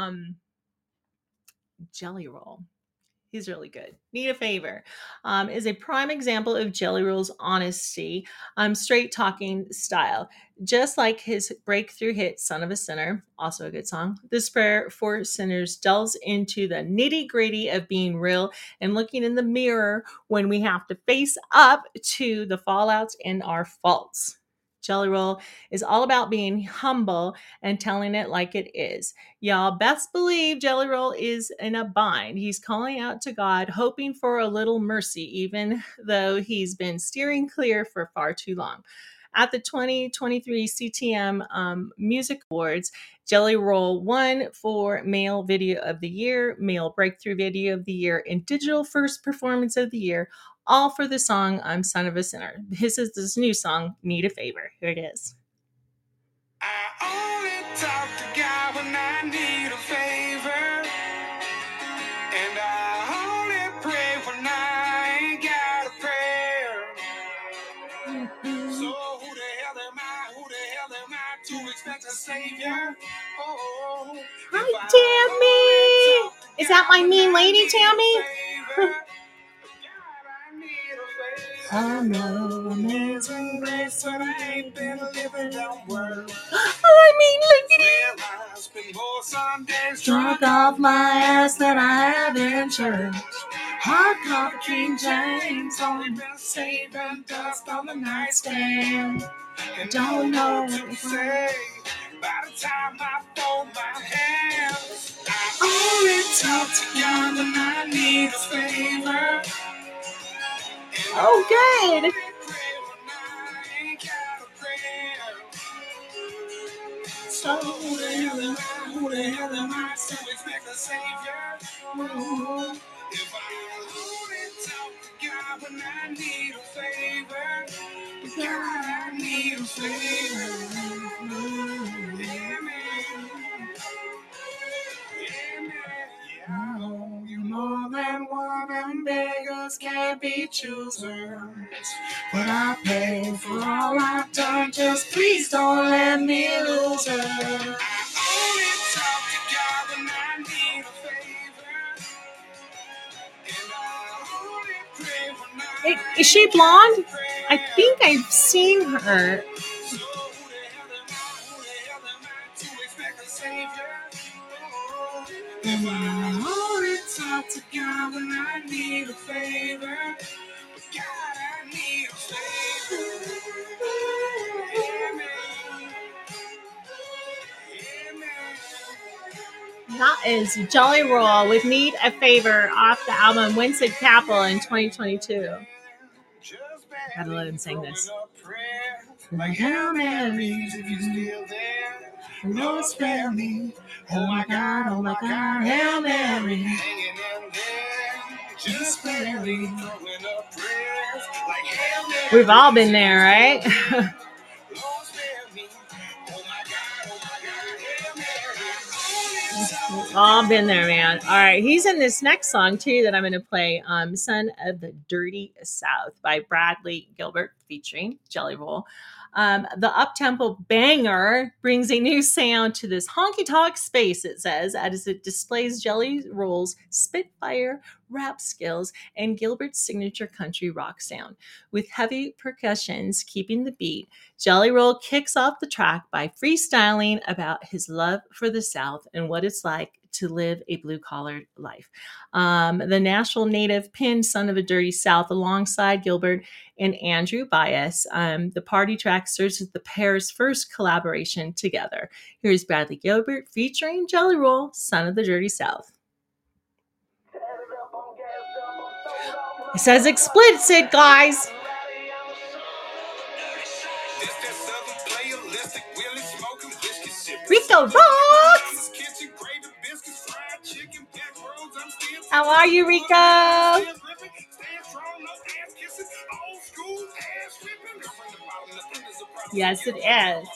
Jelly Roll. He's really good. Need a Favor is a prime example of Jelly Roll's honesty, straight talking style. Just like his breakthrough hit, Son of a Sinner, also a good song, this prayer for sinners delves into the nitty gritty of being real and looking in the mirror when we have to face up to the fallouts and our faults. Jelly Roll is all about being humble and telling it like it is. Y'all best believe Jelly Roll is in a bind. He's calling out to God, hoping for a little mercy, even though he's been steering clear for far too long. At the 2023 CTM Music Awards, Jelly Roll won for Male Video of the Year, Male Breakthrough Video of the Year, and Digital First Performance of the Year, all for the song I'm Son of a Sinner. This is this new song, Need a Favor. Here it is. I only talk to God when I need a favor. And I only pray when I ain't got a prayer. So who the hell am I? Who the hell am I to expect a savior? Oh, hi, Tammy. Is that my mean lady, Tammy? I know amazing grace, but I ain't been living that world. I mean, look at it. I spend more Sundays drunk off my ass than I have in church. Hard coffee, King James, only been saving dust on the nightstand. And don't know what to say. By the time I fold my hands, I only talk to God when I need a favor. Oh, good. So who the hell am I to expect a savior? If I only talk to God when I need a favor, God, I need a favor. Yeah, man. Yeah, man. happy choosers. But I pay for all I've done. Just please don't let me lose her. I only talk to God when I need a favor. And I only pray when I Is she blonde? I think I've seen her. So who the hell am I to expect a savior? If I only talk to God when I need a favor. But God, I need a favor. Amen. Amen. That is Jelly Roll with Need a Favor off the album Winston Capel in 2022. Gotta let him sing this. Like Hail Marys, if you're still there, Lord spare me. Oh my God, Hail Mary, hanging in there, just barely throwing up prayers. Like Hail Mary, We've all been there, right? Lord spare me. Oh my God, Hail Mary. We've all been there, man. All right, he's in this next song too that I'm going to play, "Son of the Dirty South" by Bradley Gilbert featuring Jelly Roll. The up-tempo banger brings a new sound to this honky-tonk space, it says, as it displays Jelly Roll's spitfire rap skills and Gilbert's signature country rock sound. With heavy percussions keeping the beat, Jelly Roll kicks off the track by freestyling about his love for the South and what it's like to live a blue-collar life. The Nashville native penned "Son of a Dirty South" alongside Gilbert and Andrew Bias. The party track serves as the pair's first collaboration together. Here's Bradley Gilbert featuring Jelly Roll, "Son of the Dirty South." It says explicit, guys. Rico rocks. How are you, Rico? Yes, it is.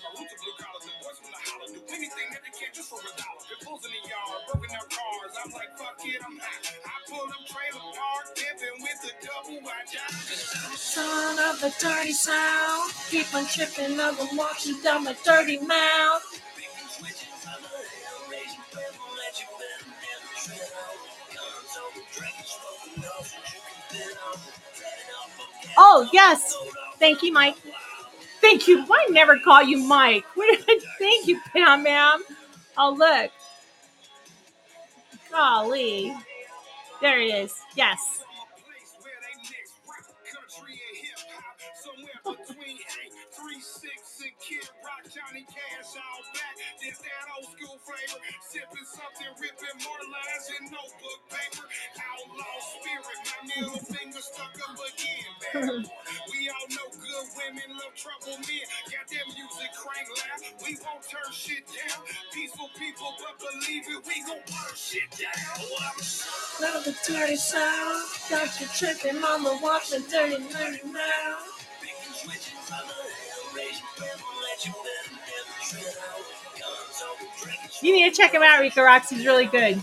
Son of a dirty South, keep on tripping up and walking down my dirty mouth. Oh, yes. Thank you, Mike. Thank you. Why never call you Mike? Thank you, Pam, ma'am. Oh, look. Golly. There it is. Yes. We all know good women love trouble men. Got their music crank loud. We won't turn shit down. Peaceful people, but believe it, we gon' burn shit down. Love the dirty South. Got you tripping, mama. Watch the dirty mouth. You need to check him out, Rico Rocks. He's really good.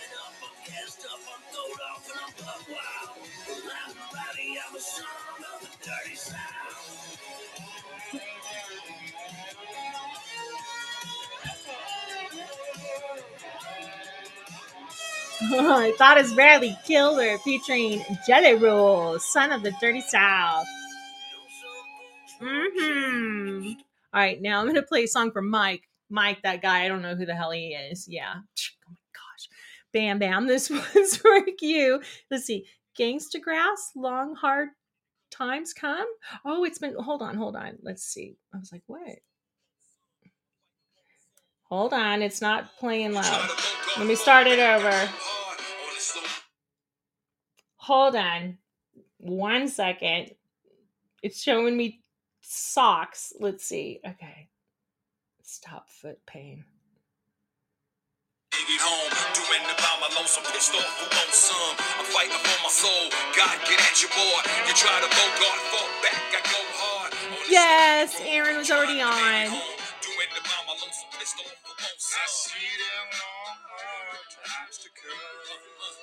I thought it's Bradley Gilbert featuring Jelly Roll, "Son of the Dirty South." Mm-hmm. All right, now I'm going to play a song for Mike. Mike, that guy, I don't know who the hell he is. Yeah. Oh my gosh. Bam, bam. This one's for you. Let's see. Gangsta Grass, Long Hard Times Come. Oh, it's been, hold on. Let's see. I was like, what? Hold on. It's not playing loud. Let me start it over. Hold on. 1 second. It's showing me socks. Let's see. Okay. Stop foot pain. Home, doing the by my lonesome, pissed off who wants some. I'm fighting for my soul. God, get at your boy. You try to go, God, fall back. I go hard. Yes, Aaron was already on. my lonesome pistol for both sons. I see them long hard times to come.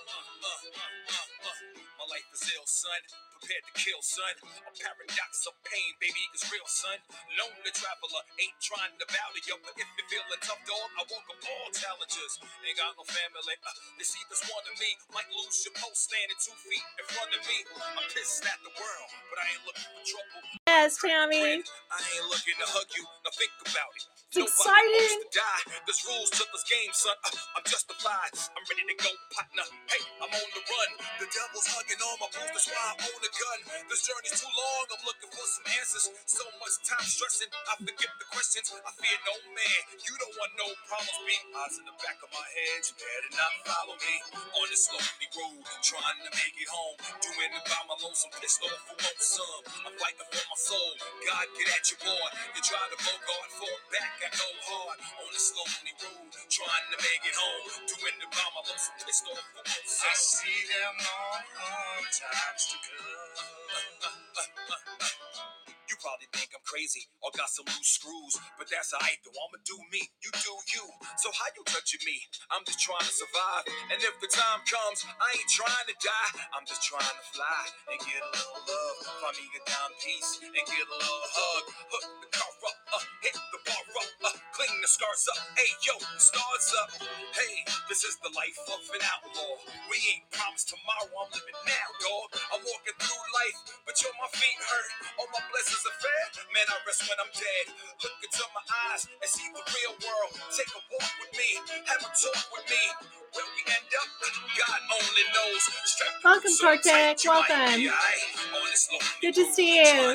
My life is ill, son. Prepared to kill, son. A paradox of pain, baby, is real, son. Lonely traveler, ain't trying to battle you, but if you're feeling tough, dog, I walk up all challenges. Ain't got no family. They see this one of me. Might lose your post standing 2 feet in front of me. I'm pissed at the world, but I ain't looking for trouble. Yes, Tammy. I ain't looking to hug you. Now think about it. It's exciting. To die. There's rules to this game, son. I'm justified. I'm ready to go, partner. Hey, I'm on the run. The devil's hugging on my boots. That's why I own a gun. This journey's too long. I'm looking for some answers. So much time stressing. I forget the questions. I fear no man. You don't want no problems. Be eyes in the back of my head. You better not follow me on this lonely road. Trying to make it home. Doing it by my lonesome pistol for one son. I'm fighting for my soul. God, get at your boy. You try to bogart, fall back. I go hard on this lonely road, trying to make it home. Doing the by my lonesome pistol for one son. I see them long hard times to come. You probably think I'm crazy or got some loose screws, but that's alright though. I'ma do me, you do you. So how you touching me? I'm just trying to survive. And if the time comes, I ain't trying to die. I'm just trying to fly and get a little love. Find me a down piece and get a little hug. Hook the car up, hit the bar up, clean the scars up. Hey yo, the stars up. Hey, this is the life of an outlaw. We ain't promised tomorrow, I'm living now, dog. I'm walking through life, but yo, my feet hurt. All my blessings are fair. Man, I rest when I'm dead. Look into my eyes and see the real world. Take a walk with me, have a talk with me. Where we end up, God only knows. Welcome, Cortec. Welcome. Good to see you.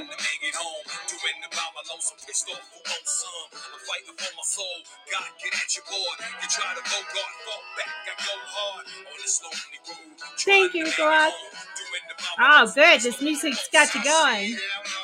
Thank you, Grok. Oh, good. This music's got you going.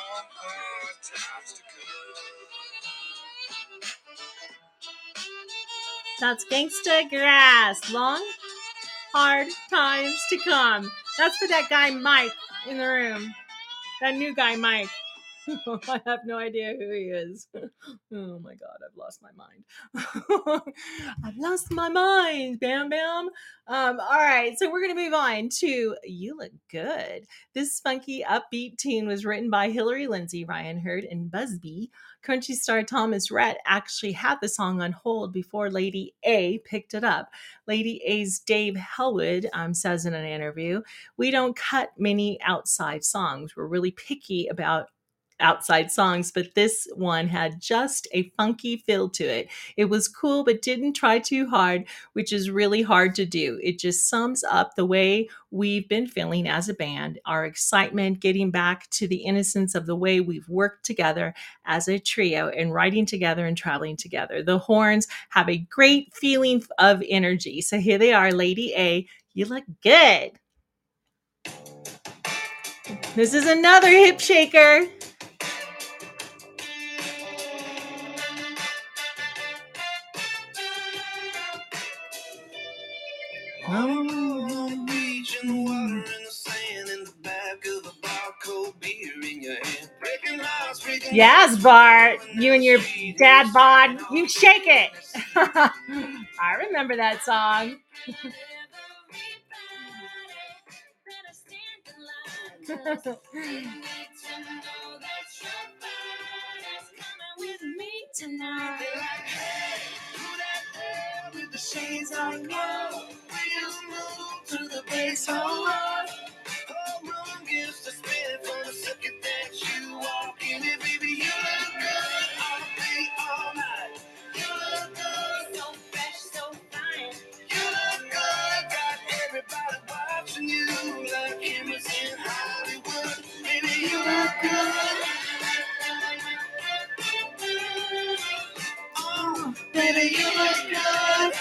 That's Gangsta Grass. Long, hard times to come. That's for that guy Mike in the room. That new guy Mike. I have no idea who he is. Oh my God, I've lost my mind. I've lost my mind. Bam, bam. All right, so we're going to move on to You Look Good. This funky, upbeat tune was written by Hillary Lindsay, Ryan Hurd, and Busby. Country star Thomas Rhett actually had the song on hold before Lady A picked it up. Lady A's Dave Hellwood says in an interview, "We don't cut many outside songs. We're really picky about outside songs, but this one had just a funky feel to it. It was cool, but didn't try too hard, which is really hard to do. It just sums up the way we've been feeling as a band, our excitement, getting back to the innocence of the way we've worked together as a trio and writing together and traveling together. The horns have a great feeling of energy." So here they are, Lady A, You Look Good. This is another hip shaker. Norwegian water in the sand in the back of a bar, cold beer in your hand. Yes, Bart, you and your dad bod, you shake it. I remember that song. With me tonight. With the shades on you, we'll move to the bass hole. Room gives the spin for the second that you walk in it, baby. You look good all day, all night. You look good, So fresh, so fine. you look good. Got everybody watching you like cameras in Hollywood. Baby, you look good. Oh, baby, you look good.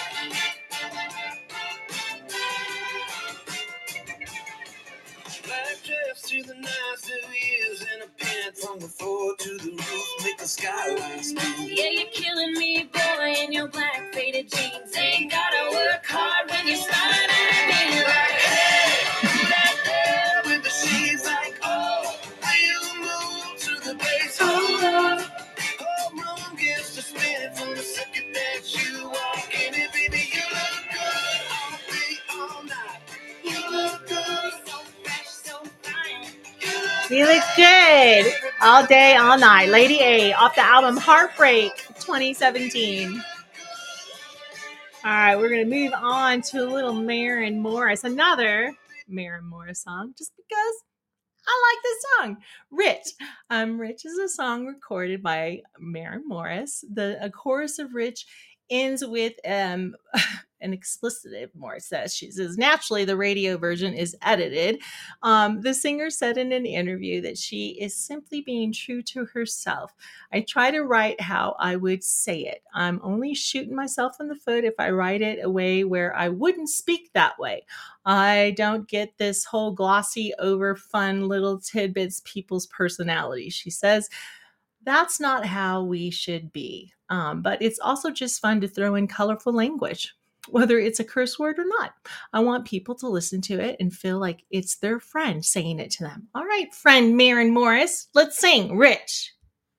Black dress to the nines, 2 years in a pen, from the floor to the roof, make the skyline spin. Yeah, you're killing me, boy, in your black faded jeans. Ain't gotta work hard when you slide at me. Like, hey, who that there with the shades like, oh, we'll move to the bass. Oh, room gets to spin from the You look good. All day, all night. Lady A off the album Heartbreak 2017. All right, we're going to move on to a little Maren Morris. Another Maren Morris song, just because I like this song. Rich. Rich is a song recorded by Maren Morris. A chorus of Rich ends with an expletive. Morris says, she says, naturally, the radio version is edited. The singer said in an interview that she is simply being true to herself. I try to write how I would say it. I'm only shooting myself in the foot if I write it a way where I wouldn't speak that way. I don't get this whole glossy over fun little tidbits people's personality. She says, that's not how we should be. But it's also just fun to throw in colorful language, whether it's a curse word or not. I want people to listen to it and feel like it's their friend saying it to them. All right, friend Maren Morris, let's sing Rich.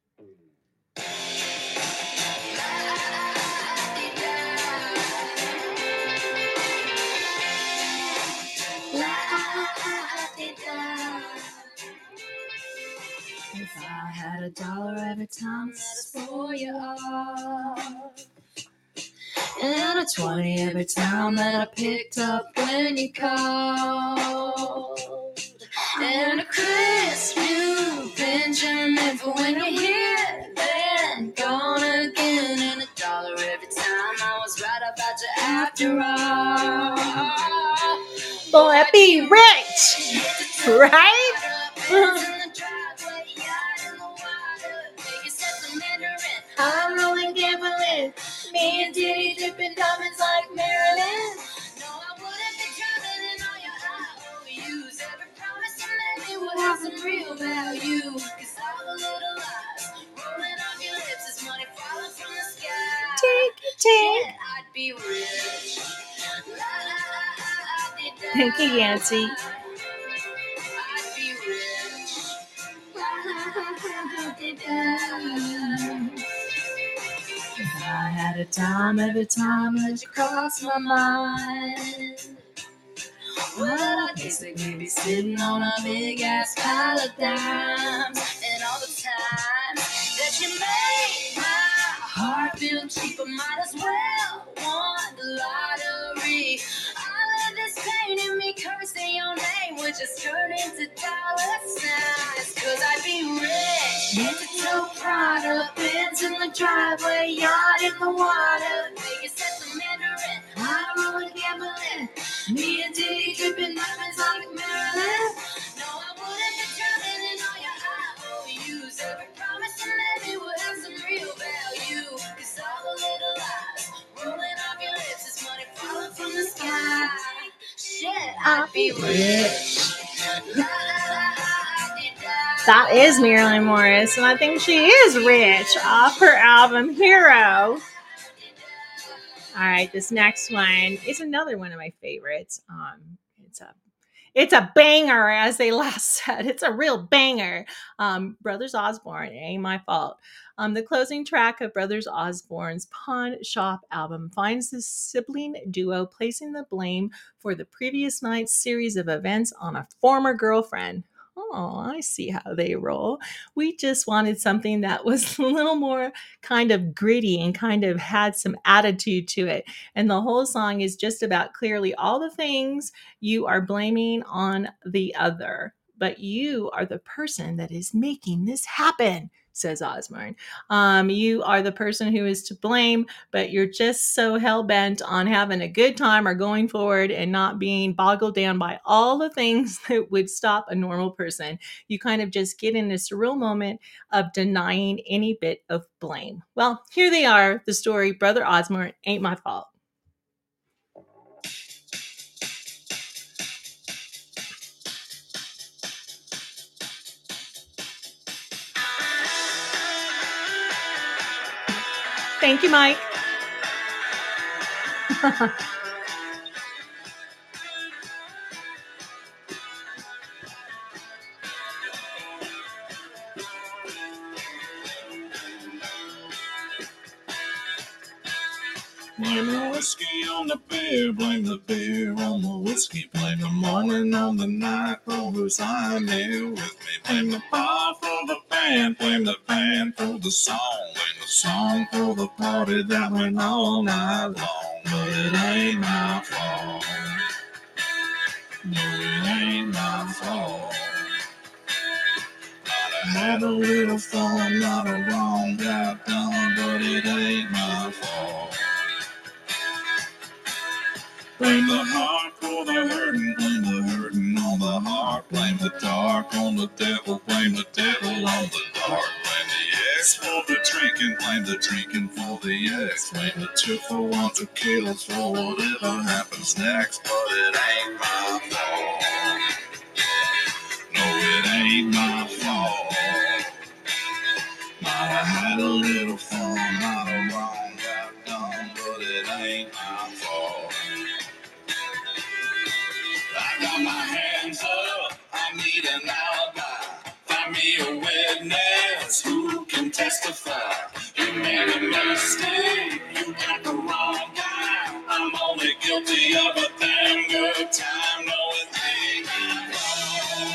If I had $1 every time that I spoil you all, and a 20 every time that I picked up when you called, and a crisp new Benjamin for when you're here, then gone again, and $1 every time I was right about you after all. Boy, I'd be rich, right? I'm rolling gambling, me and Diddy dripping diamonds like Marilyn. No, I wouldn't be drowning in all your IOUs. Every promise you made me would have some real value. Cause all the little lies rolling off your lips is money falling from the sky. Take. I'd be rich. Thank you, Yancy. I'd be rich. If I had a dime every time that you crossed my mind, well, I guess I could be sitting on a big ass pile of dimes. And all the time that you made my heart feel cheap, I might as well want the lottery. All of this pain in me cursing your name would just turn into dollar signs. Cause I'd be rich. Get to tow Prada, Benz in the driveway, yacht in the water. Vegas at the Mandarin, I'm rolling gambling. Me and Diddy dripping diamonds like Marilyn. No, I wouldn't be drowning in all your IOUs. Every promise you made me would have some real value. Cause all the little lies rolling off your lips is money falling from the sky. Shit, I'd be rich. That is Marilyn Morris, and I think she is rich off her album Hero. All right, this next one is another one of my favorites. It's a banger, as they last said. It's a real banger. Brothers Osborne, It Ain't My Fault. The closing track of Brothers Osborne's Pawn Shop album finds the sibling duo placing the blame for the previous night's series of events on a former girlfriend. Oh, I see how they roll. We just wanted something that was a little more kind of gritty and kind of had some attitude to it. And the whole song is just about clearly all the things you are blaming on the other, but you are the person that is making this happen, says Osborne. You are the person who is to blame, but you're just so hell-bent on having a good time or going forward and not being boggled down by all the things that would stop a normal person. You kind of just get in this surreal moment of denying any bit of blame. Well, here they are, the story, Brother Osborne, Ain't My Fault. Thank you, Mike. Blame the whiskey on the beer, blame the beer on the whiskey, blame the morning on the night for who's lying there with me. Blame the bar for the band for the song, blame the song for the party that went all night long. But it ain't my fault. No, it ain't my fault. I had a little fun, not a wrong got done, but it ain't my fault. Blame the heart for the hurting, blame the hurting on the heart, blame the dark on the devil on the dark, blame the ex for the drinking for the ex, blame the 2 for 1 tequila for whatever happens next, but it ain't my fault. No, it ain't my fault. Might have had a little fun, not a wrong got done, but it ain't my fault. I got my hands up, I need an alibi. Find me a witness who can testify. You made a mistake, you got the wrong guy. I'm only guilty of a damn good time. No, it ain't my fault.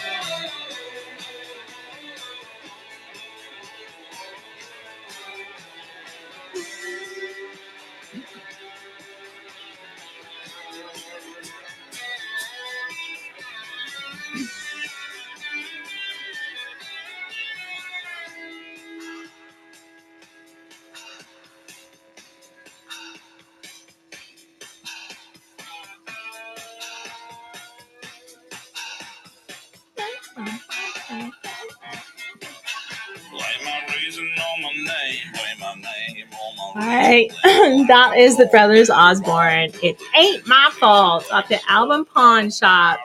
All right, that is the Brothers Osborne. It ain't my fault off the album Pawn Shop.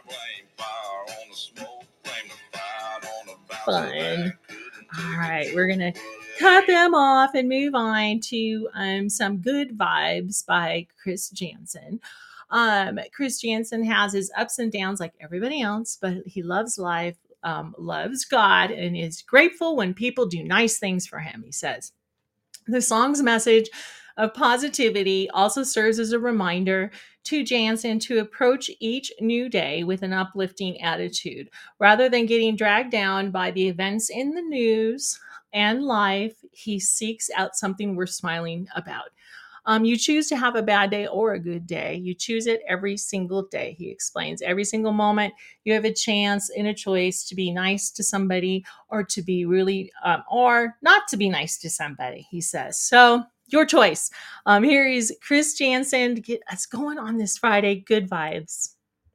Fun. All right, we're gonna cut them off and move on to some Good Vibes by Chris Janson. Chris Janson has his ups and downs like everybody else, but he loves life, loves God, and is grateful when people do nice things for him, he says. The song's message of positivity also serves as a reminder to Janson to approach each new day with an uplifting attitude. Rather than getting dragged down by the events in the news and life, he seeks out something worth smiling about. You choose to have a bad day or a good day. You choose it every single day, he explains. Every single moment, you have a chance and a choice to be nice to somebody or to be really, or not to be nice to somebody, he says. So, your choice. Here is Chris Janson to get us going on this Friday. Good vibes.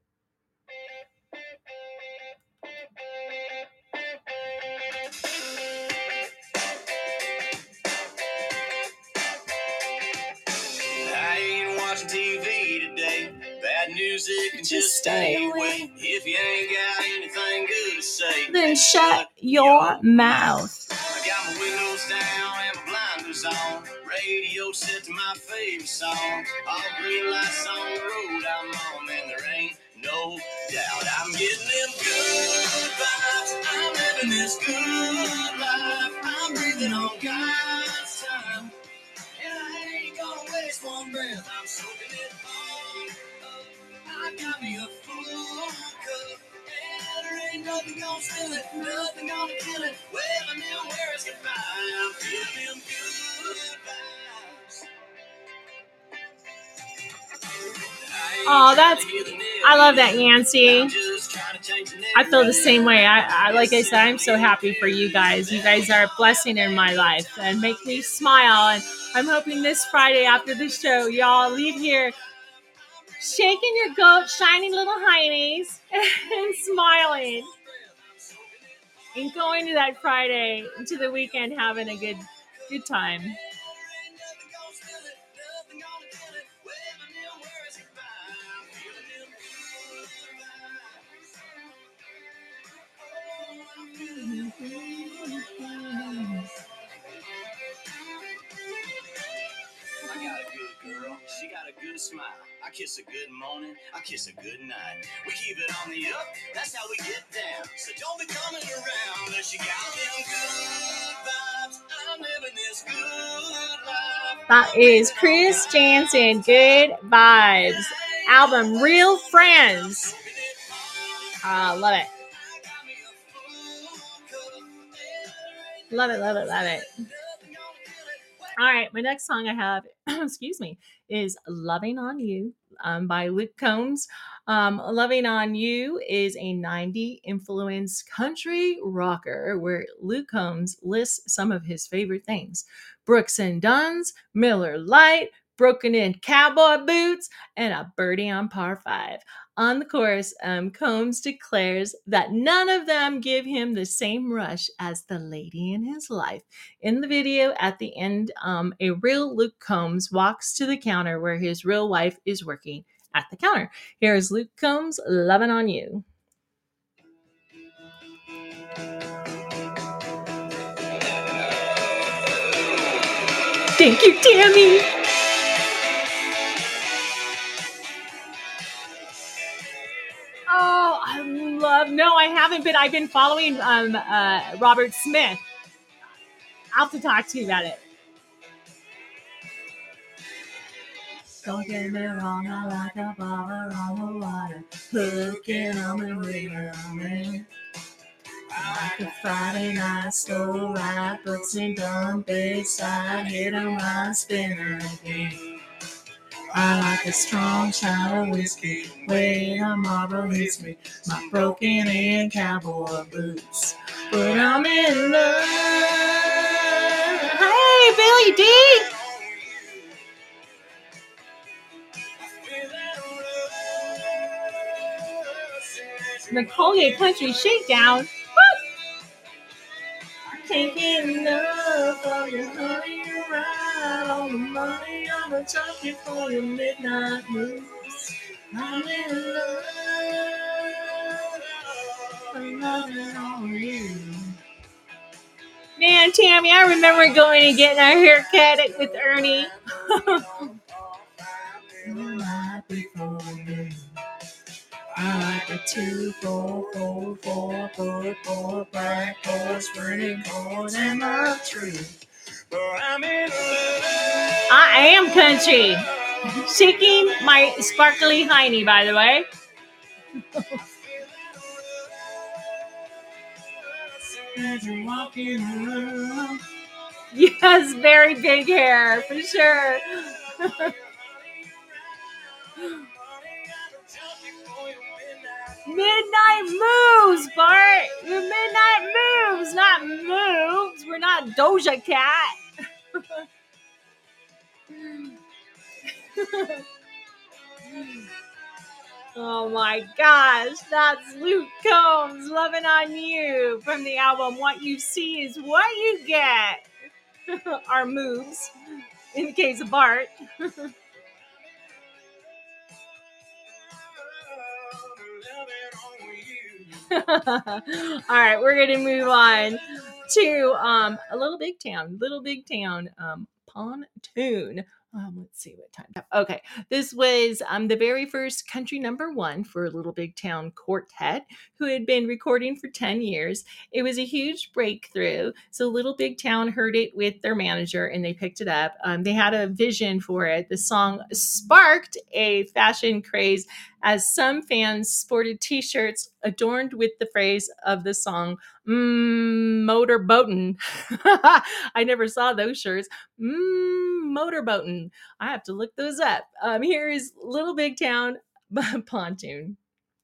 I ain't watching TV today. Bad music and just stay away. If you ain't got anything good to say, then shut your mouth. I got my windows down and my blinders on. Radio set to my favorite song. All green lights on the road I'm on, and there ain't no doubt I'm getting them good vibes. I'm living this good life. I'm breathing on God's time. And I ain't gonna waste one breath. I'm soaking it all up. I got me a full cup. And there ain't nothing gonna steal it. Nothing gonna kill it. Well, I knew where it's goodbye. I'm feeling them good vibes. Oh, I love that, Yancy. I feel the same way. I like I said, I'm so happy for you guys. You guys are a blessing in my life and make me smile. And I'm hoping this Friday after the show, y'all leave here shaking your goat, shining little heinies, and smiling. And going to that Friday, into the weekend, having a good time. I got a good girl, she got a good smile. I kiss a good morning, I kiss a good night. We keep it on the up, that's how we get down. So don't be coming around unless you got them good vibes. I'm living this good life. That is Chris Jansen, Good Vibes. Album, Real Friends. Love it. Love it, love it, love it. All right, my next song I have, excuse me, is Loving on You by Luke Combs. Loving on You is a 90 influence country rocker where Luke Combs lists some of his favorite things: Brooks and Dunn's, Miller Lite, broken in cowboy boots, and a birdie on par 5. On the chorus, Combs declares that none of them give him the same rush as the lady in his life. In the video, at the end, a real Luke Combs walks to the counter where his real wife is working at the counter. Here is Luke Combs, Loving on You. Thank you, Tammy. Oh, I love. No, I haven't, but I've been following Robert Smith. I'll have to talk to you about it. Don't get me wrong, I like a bobber on the water, looking on the river, man. I like a Friday night slow ride, books and dumb bayside, hit 'em right, spinner again. I like a strong shot of whiskey, when a marble hits me, my broken in cowboy boots. But I'm in love. Hey, Billy D! Macaulay Country Shakedown. Woo! Taking enough of your honey, you ride on the money, I'm a junkie for your midnight moves. I'm in love, I'm loving on you. Man, Tammy, I remember going and getting our haircut with Ernie. I like a 2-4-4-4-4 black horse running chords and my truth. I am country. Shaking my sparkly hiney, by the way. Yes, very big hair, for sure. Midnight moves, Bart. We're midnight moves, not moves. We're not Doja Cat. Oh my gosh, that's Luke Combs, Loving on You, from the album What You See Is What You Get. Our moves, in the case of Bart. All right, we're gonna move on to a Little Big Town, Pontoon. Let's see what time. Okay, this was the very first country #1 for Little Big Town Quartet, who had been recording for 10 years. It was a huge breakthrough. So Little Big Town heard it with their manager and they picked it up. They had a vision for it. The song sparked a fashion craze as some fans sported t-shirts adorned with the phrase of the song, motorboatin'. I never saw those shirts. Motorboatin'. I have to look those up. Here is Little Big Town Pontoon.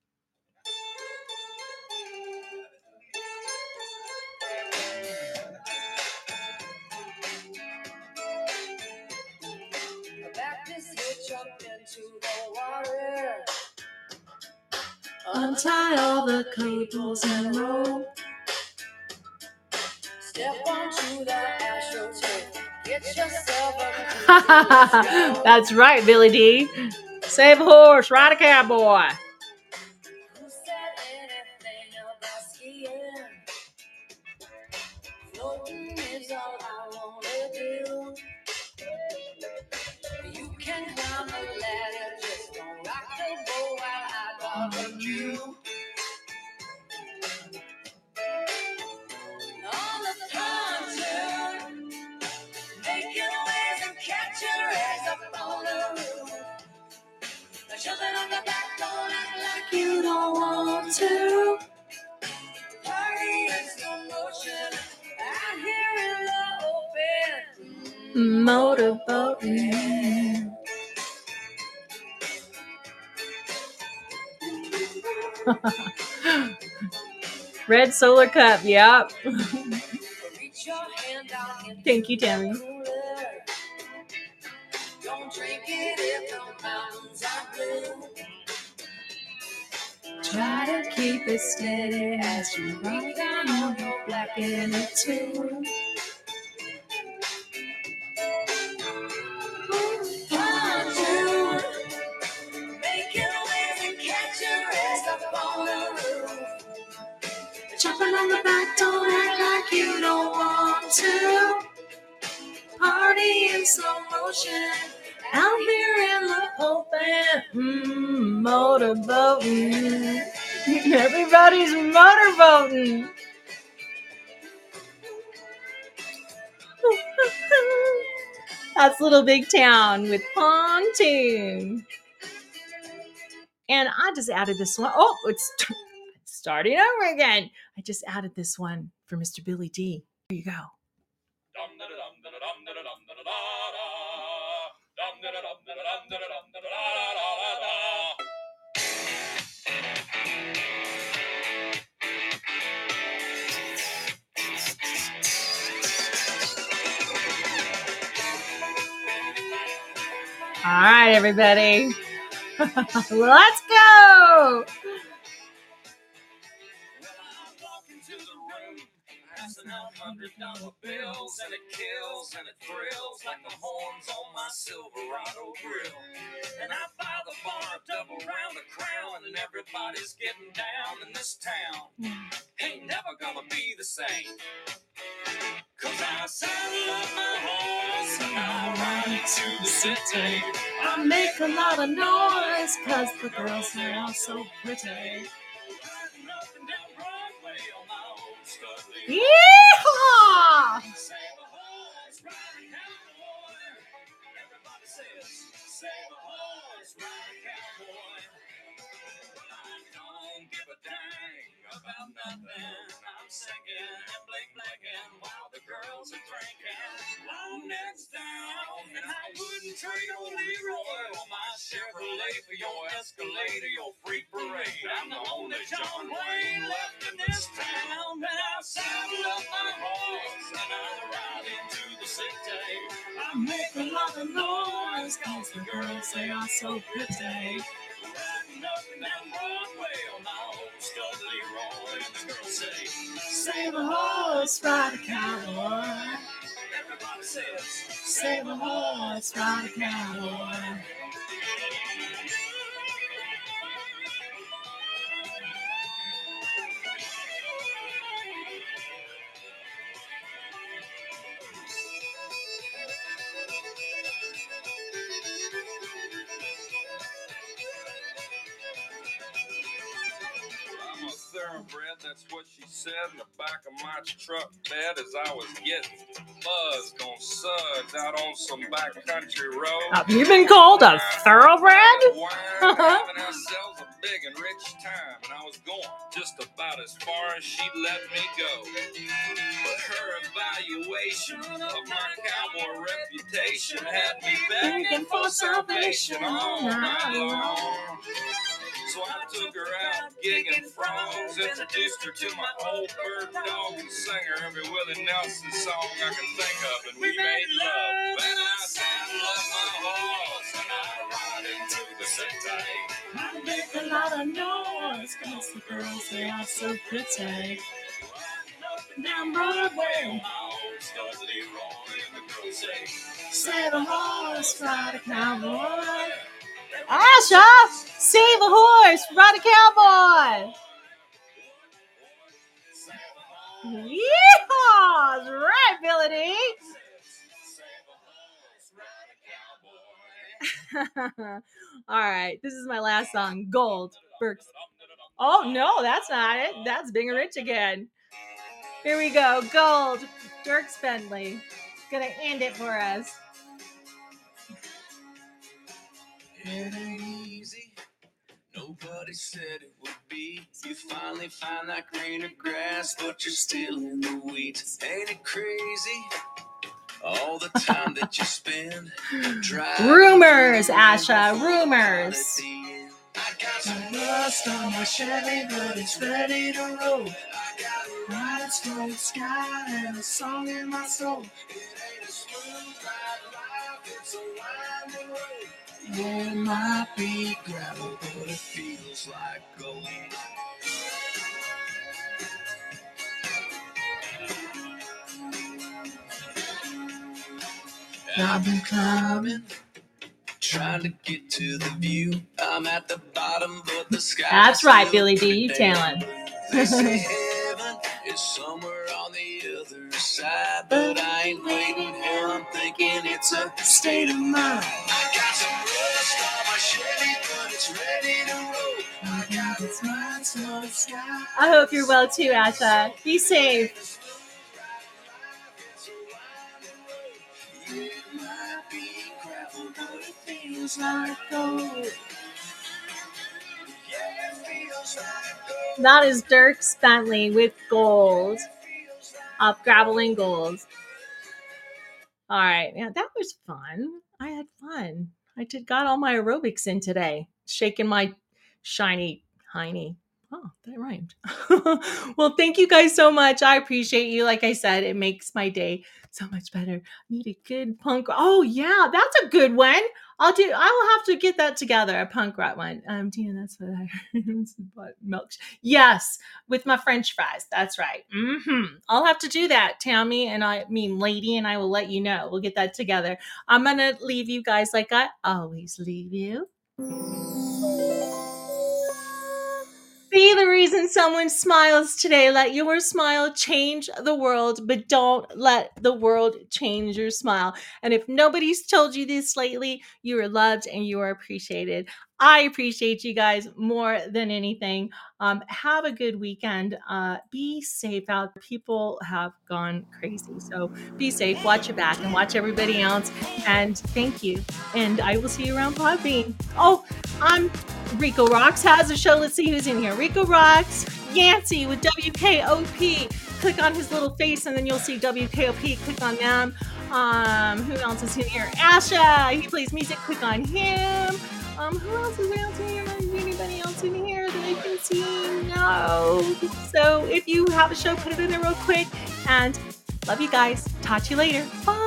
Untie all the cables and roll. Step onto the astroturf. Get yourself a That's right, Billy D. Save a horse, ride a cowboy. Who said anything about skiing? Floating is all I wanna do. You can climb the ladder, just don't rock the boat while I barbecue. On the pontoon, making waves and catching to. Party in slow motion, out here in the open. Motorboating. Red Solar Cup, yep. Reach your hand down into Thank you, Tammy. the cooler. Don't drink it if the mountains are blue. Try to keep it steady as you ride down on your black in a tune. Come to make it waves and catch your rest up on the roof. Jumping on the back, don't act like you don't want to. Party in slow motion, out here in the open. Motorboating. Everybody's motorboating. That's Little Big Town with Pontoon. And I just added this one. Oh, it's starting over again. I just added this one for Mr. Billy D. Here you go. All right, everybody. Let's go. Passing out $100 bills, and it kills and it thrills like the horns on my Silverado grill. And I buy the bar double round a crown, and everybody's getting down in this town. Ain't never gonna be the same. 'Cause I saddle up my horse and I ride into the city. I make a lot of noise because the girls are all so pretty. Riding up and down Broadway on my old Studley. Yeehaw! Save a horse, ride a cowboy. Everybody says, save a horse, ride a cowboy. Well, I don't give a dang about nothing. I'm singing and bling-blinging while the girls are drinking. Long necks down, and I wouldn't trade old Leroy or my Chevrolet for your Escalade or your Freak Parade. I'm the only John Wayne left in this town, and I saddle up my horse and I ride into the city. I make a lot of noise 'cause the girls, they are so pretty. Riding up and down Broadway on my old stud Leroy, and the girls say, Save a horse, ride a cowboy. everybody says, Save a horse, ride a cowboy. I'm a thoroughbred, that's what she said in the back of my truck bed as I was getting buzzed on suds out on some backcountry road. Have you been called a thoroughbred? Wine, having ourselves a big and rich time, and I was going just about as far as she'd let me go. But her evaluation of my cowboy reputation had me begging for salvation all night long. So I took her out gigging frogs, introduced her to my old bird dog, and sang her every Willie Nelson song I could think of, and we made love. And I saddle up my horse and I ride into the city. I make a lot of noise because the girls, they are so pretty. Riding up and Down Broadway, on my old stud Leroy, and the girls say, save a horse, ride a cowboy. Asha, save a horse, ride a cowboy. Yeehaw! That's right, Billy D. All right, this is my last song, Gold, Burks. Oh, no, that's not it. That's Being Rich again. Here we go, Gold, Dierks Bentley. Gonna end it for us. It ain't easy Nobody said it would be. You finally find that greener grass, but you're still in the weeds. Ain't it crazy? All the time that you spend. Rumors, Asha, rumors. I got some rust on my Chevy, but it's ready to roll. I got a bright straight sky and a song in my soul. It ain't a smooth ride life, it's a winding road. It might be gravel, but it feels like gold. I've been climbing, trying to get to the view. I'm at the bottom, but the sky. That's right, Billy D. You telling. They say heaven is somewhere on the other side, but I ain't waiting here. I'm thinking it's a state of mind. I got some rust on my Chevy, but it's ready to roll. I got this mind so sky. I hope you're well too, Asha. Be safe. It might be gravel, but it feels like gold. Yeah, it feels like gold. That is Dirk Bentley with Gold. Up Gravel and Gold. All right. Yeah, that was fun. I had fun. Got all my aerobics in today. Shaking my shiny hiney. Oh, that rhymed. Well, thank you guys so much. I appreciate you. Like I said, it makes my day so much better. I need a good punk. Oh yeah, that's a good one. I will have to get that together. A punk rock one. Tina, that's what I heard. Milk. Yes, with my French fries. That's right. I'll have to do that, Tammy, and Lady, and I will let you know. We'll get that together. I'm gonna leave you guys like I always leave you. Be the reason someone smiles today. Let your smile change the world, but don't let the world change your smile. And if nobody's told you this lately, you are loved and you are appreciated. I appreciate you guys more than anything. Have a good weekend. Be safe out. People have gone crazy. So be safe. Watch your back and watch everybody else. And thank you. And I will see you around Podbean. Oh, Rico Rocks has a show. Let's see who's in here. Rico Rocks, Yancey with WKOP. Click on his little face and then you'll see WKOP. Click on them. Who else is in here? Asha, he plays music. Click on him. Who else is out here? Anybody else in here that I can see? No. So if you have a show, put it in there real quick. And love you guys. Talk to you later. Bye.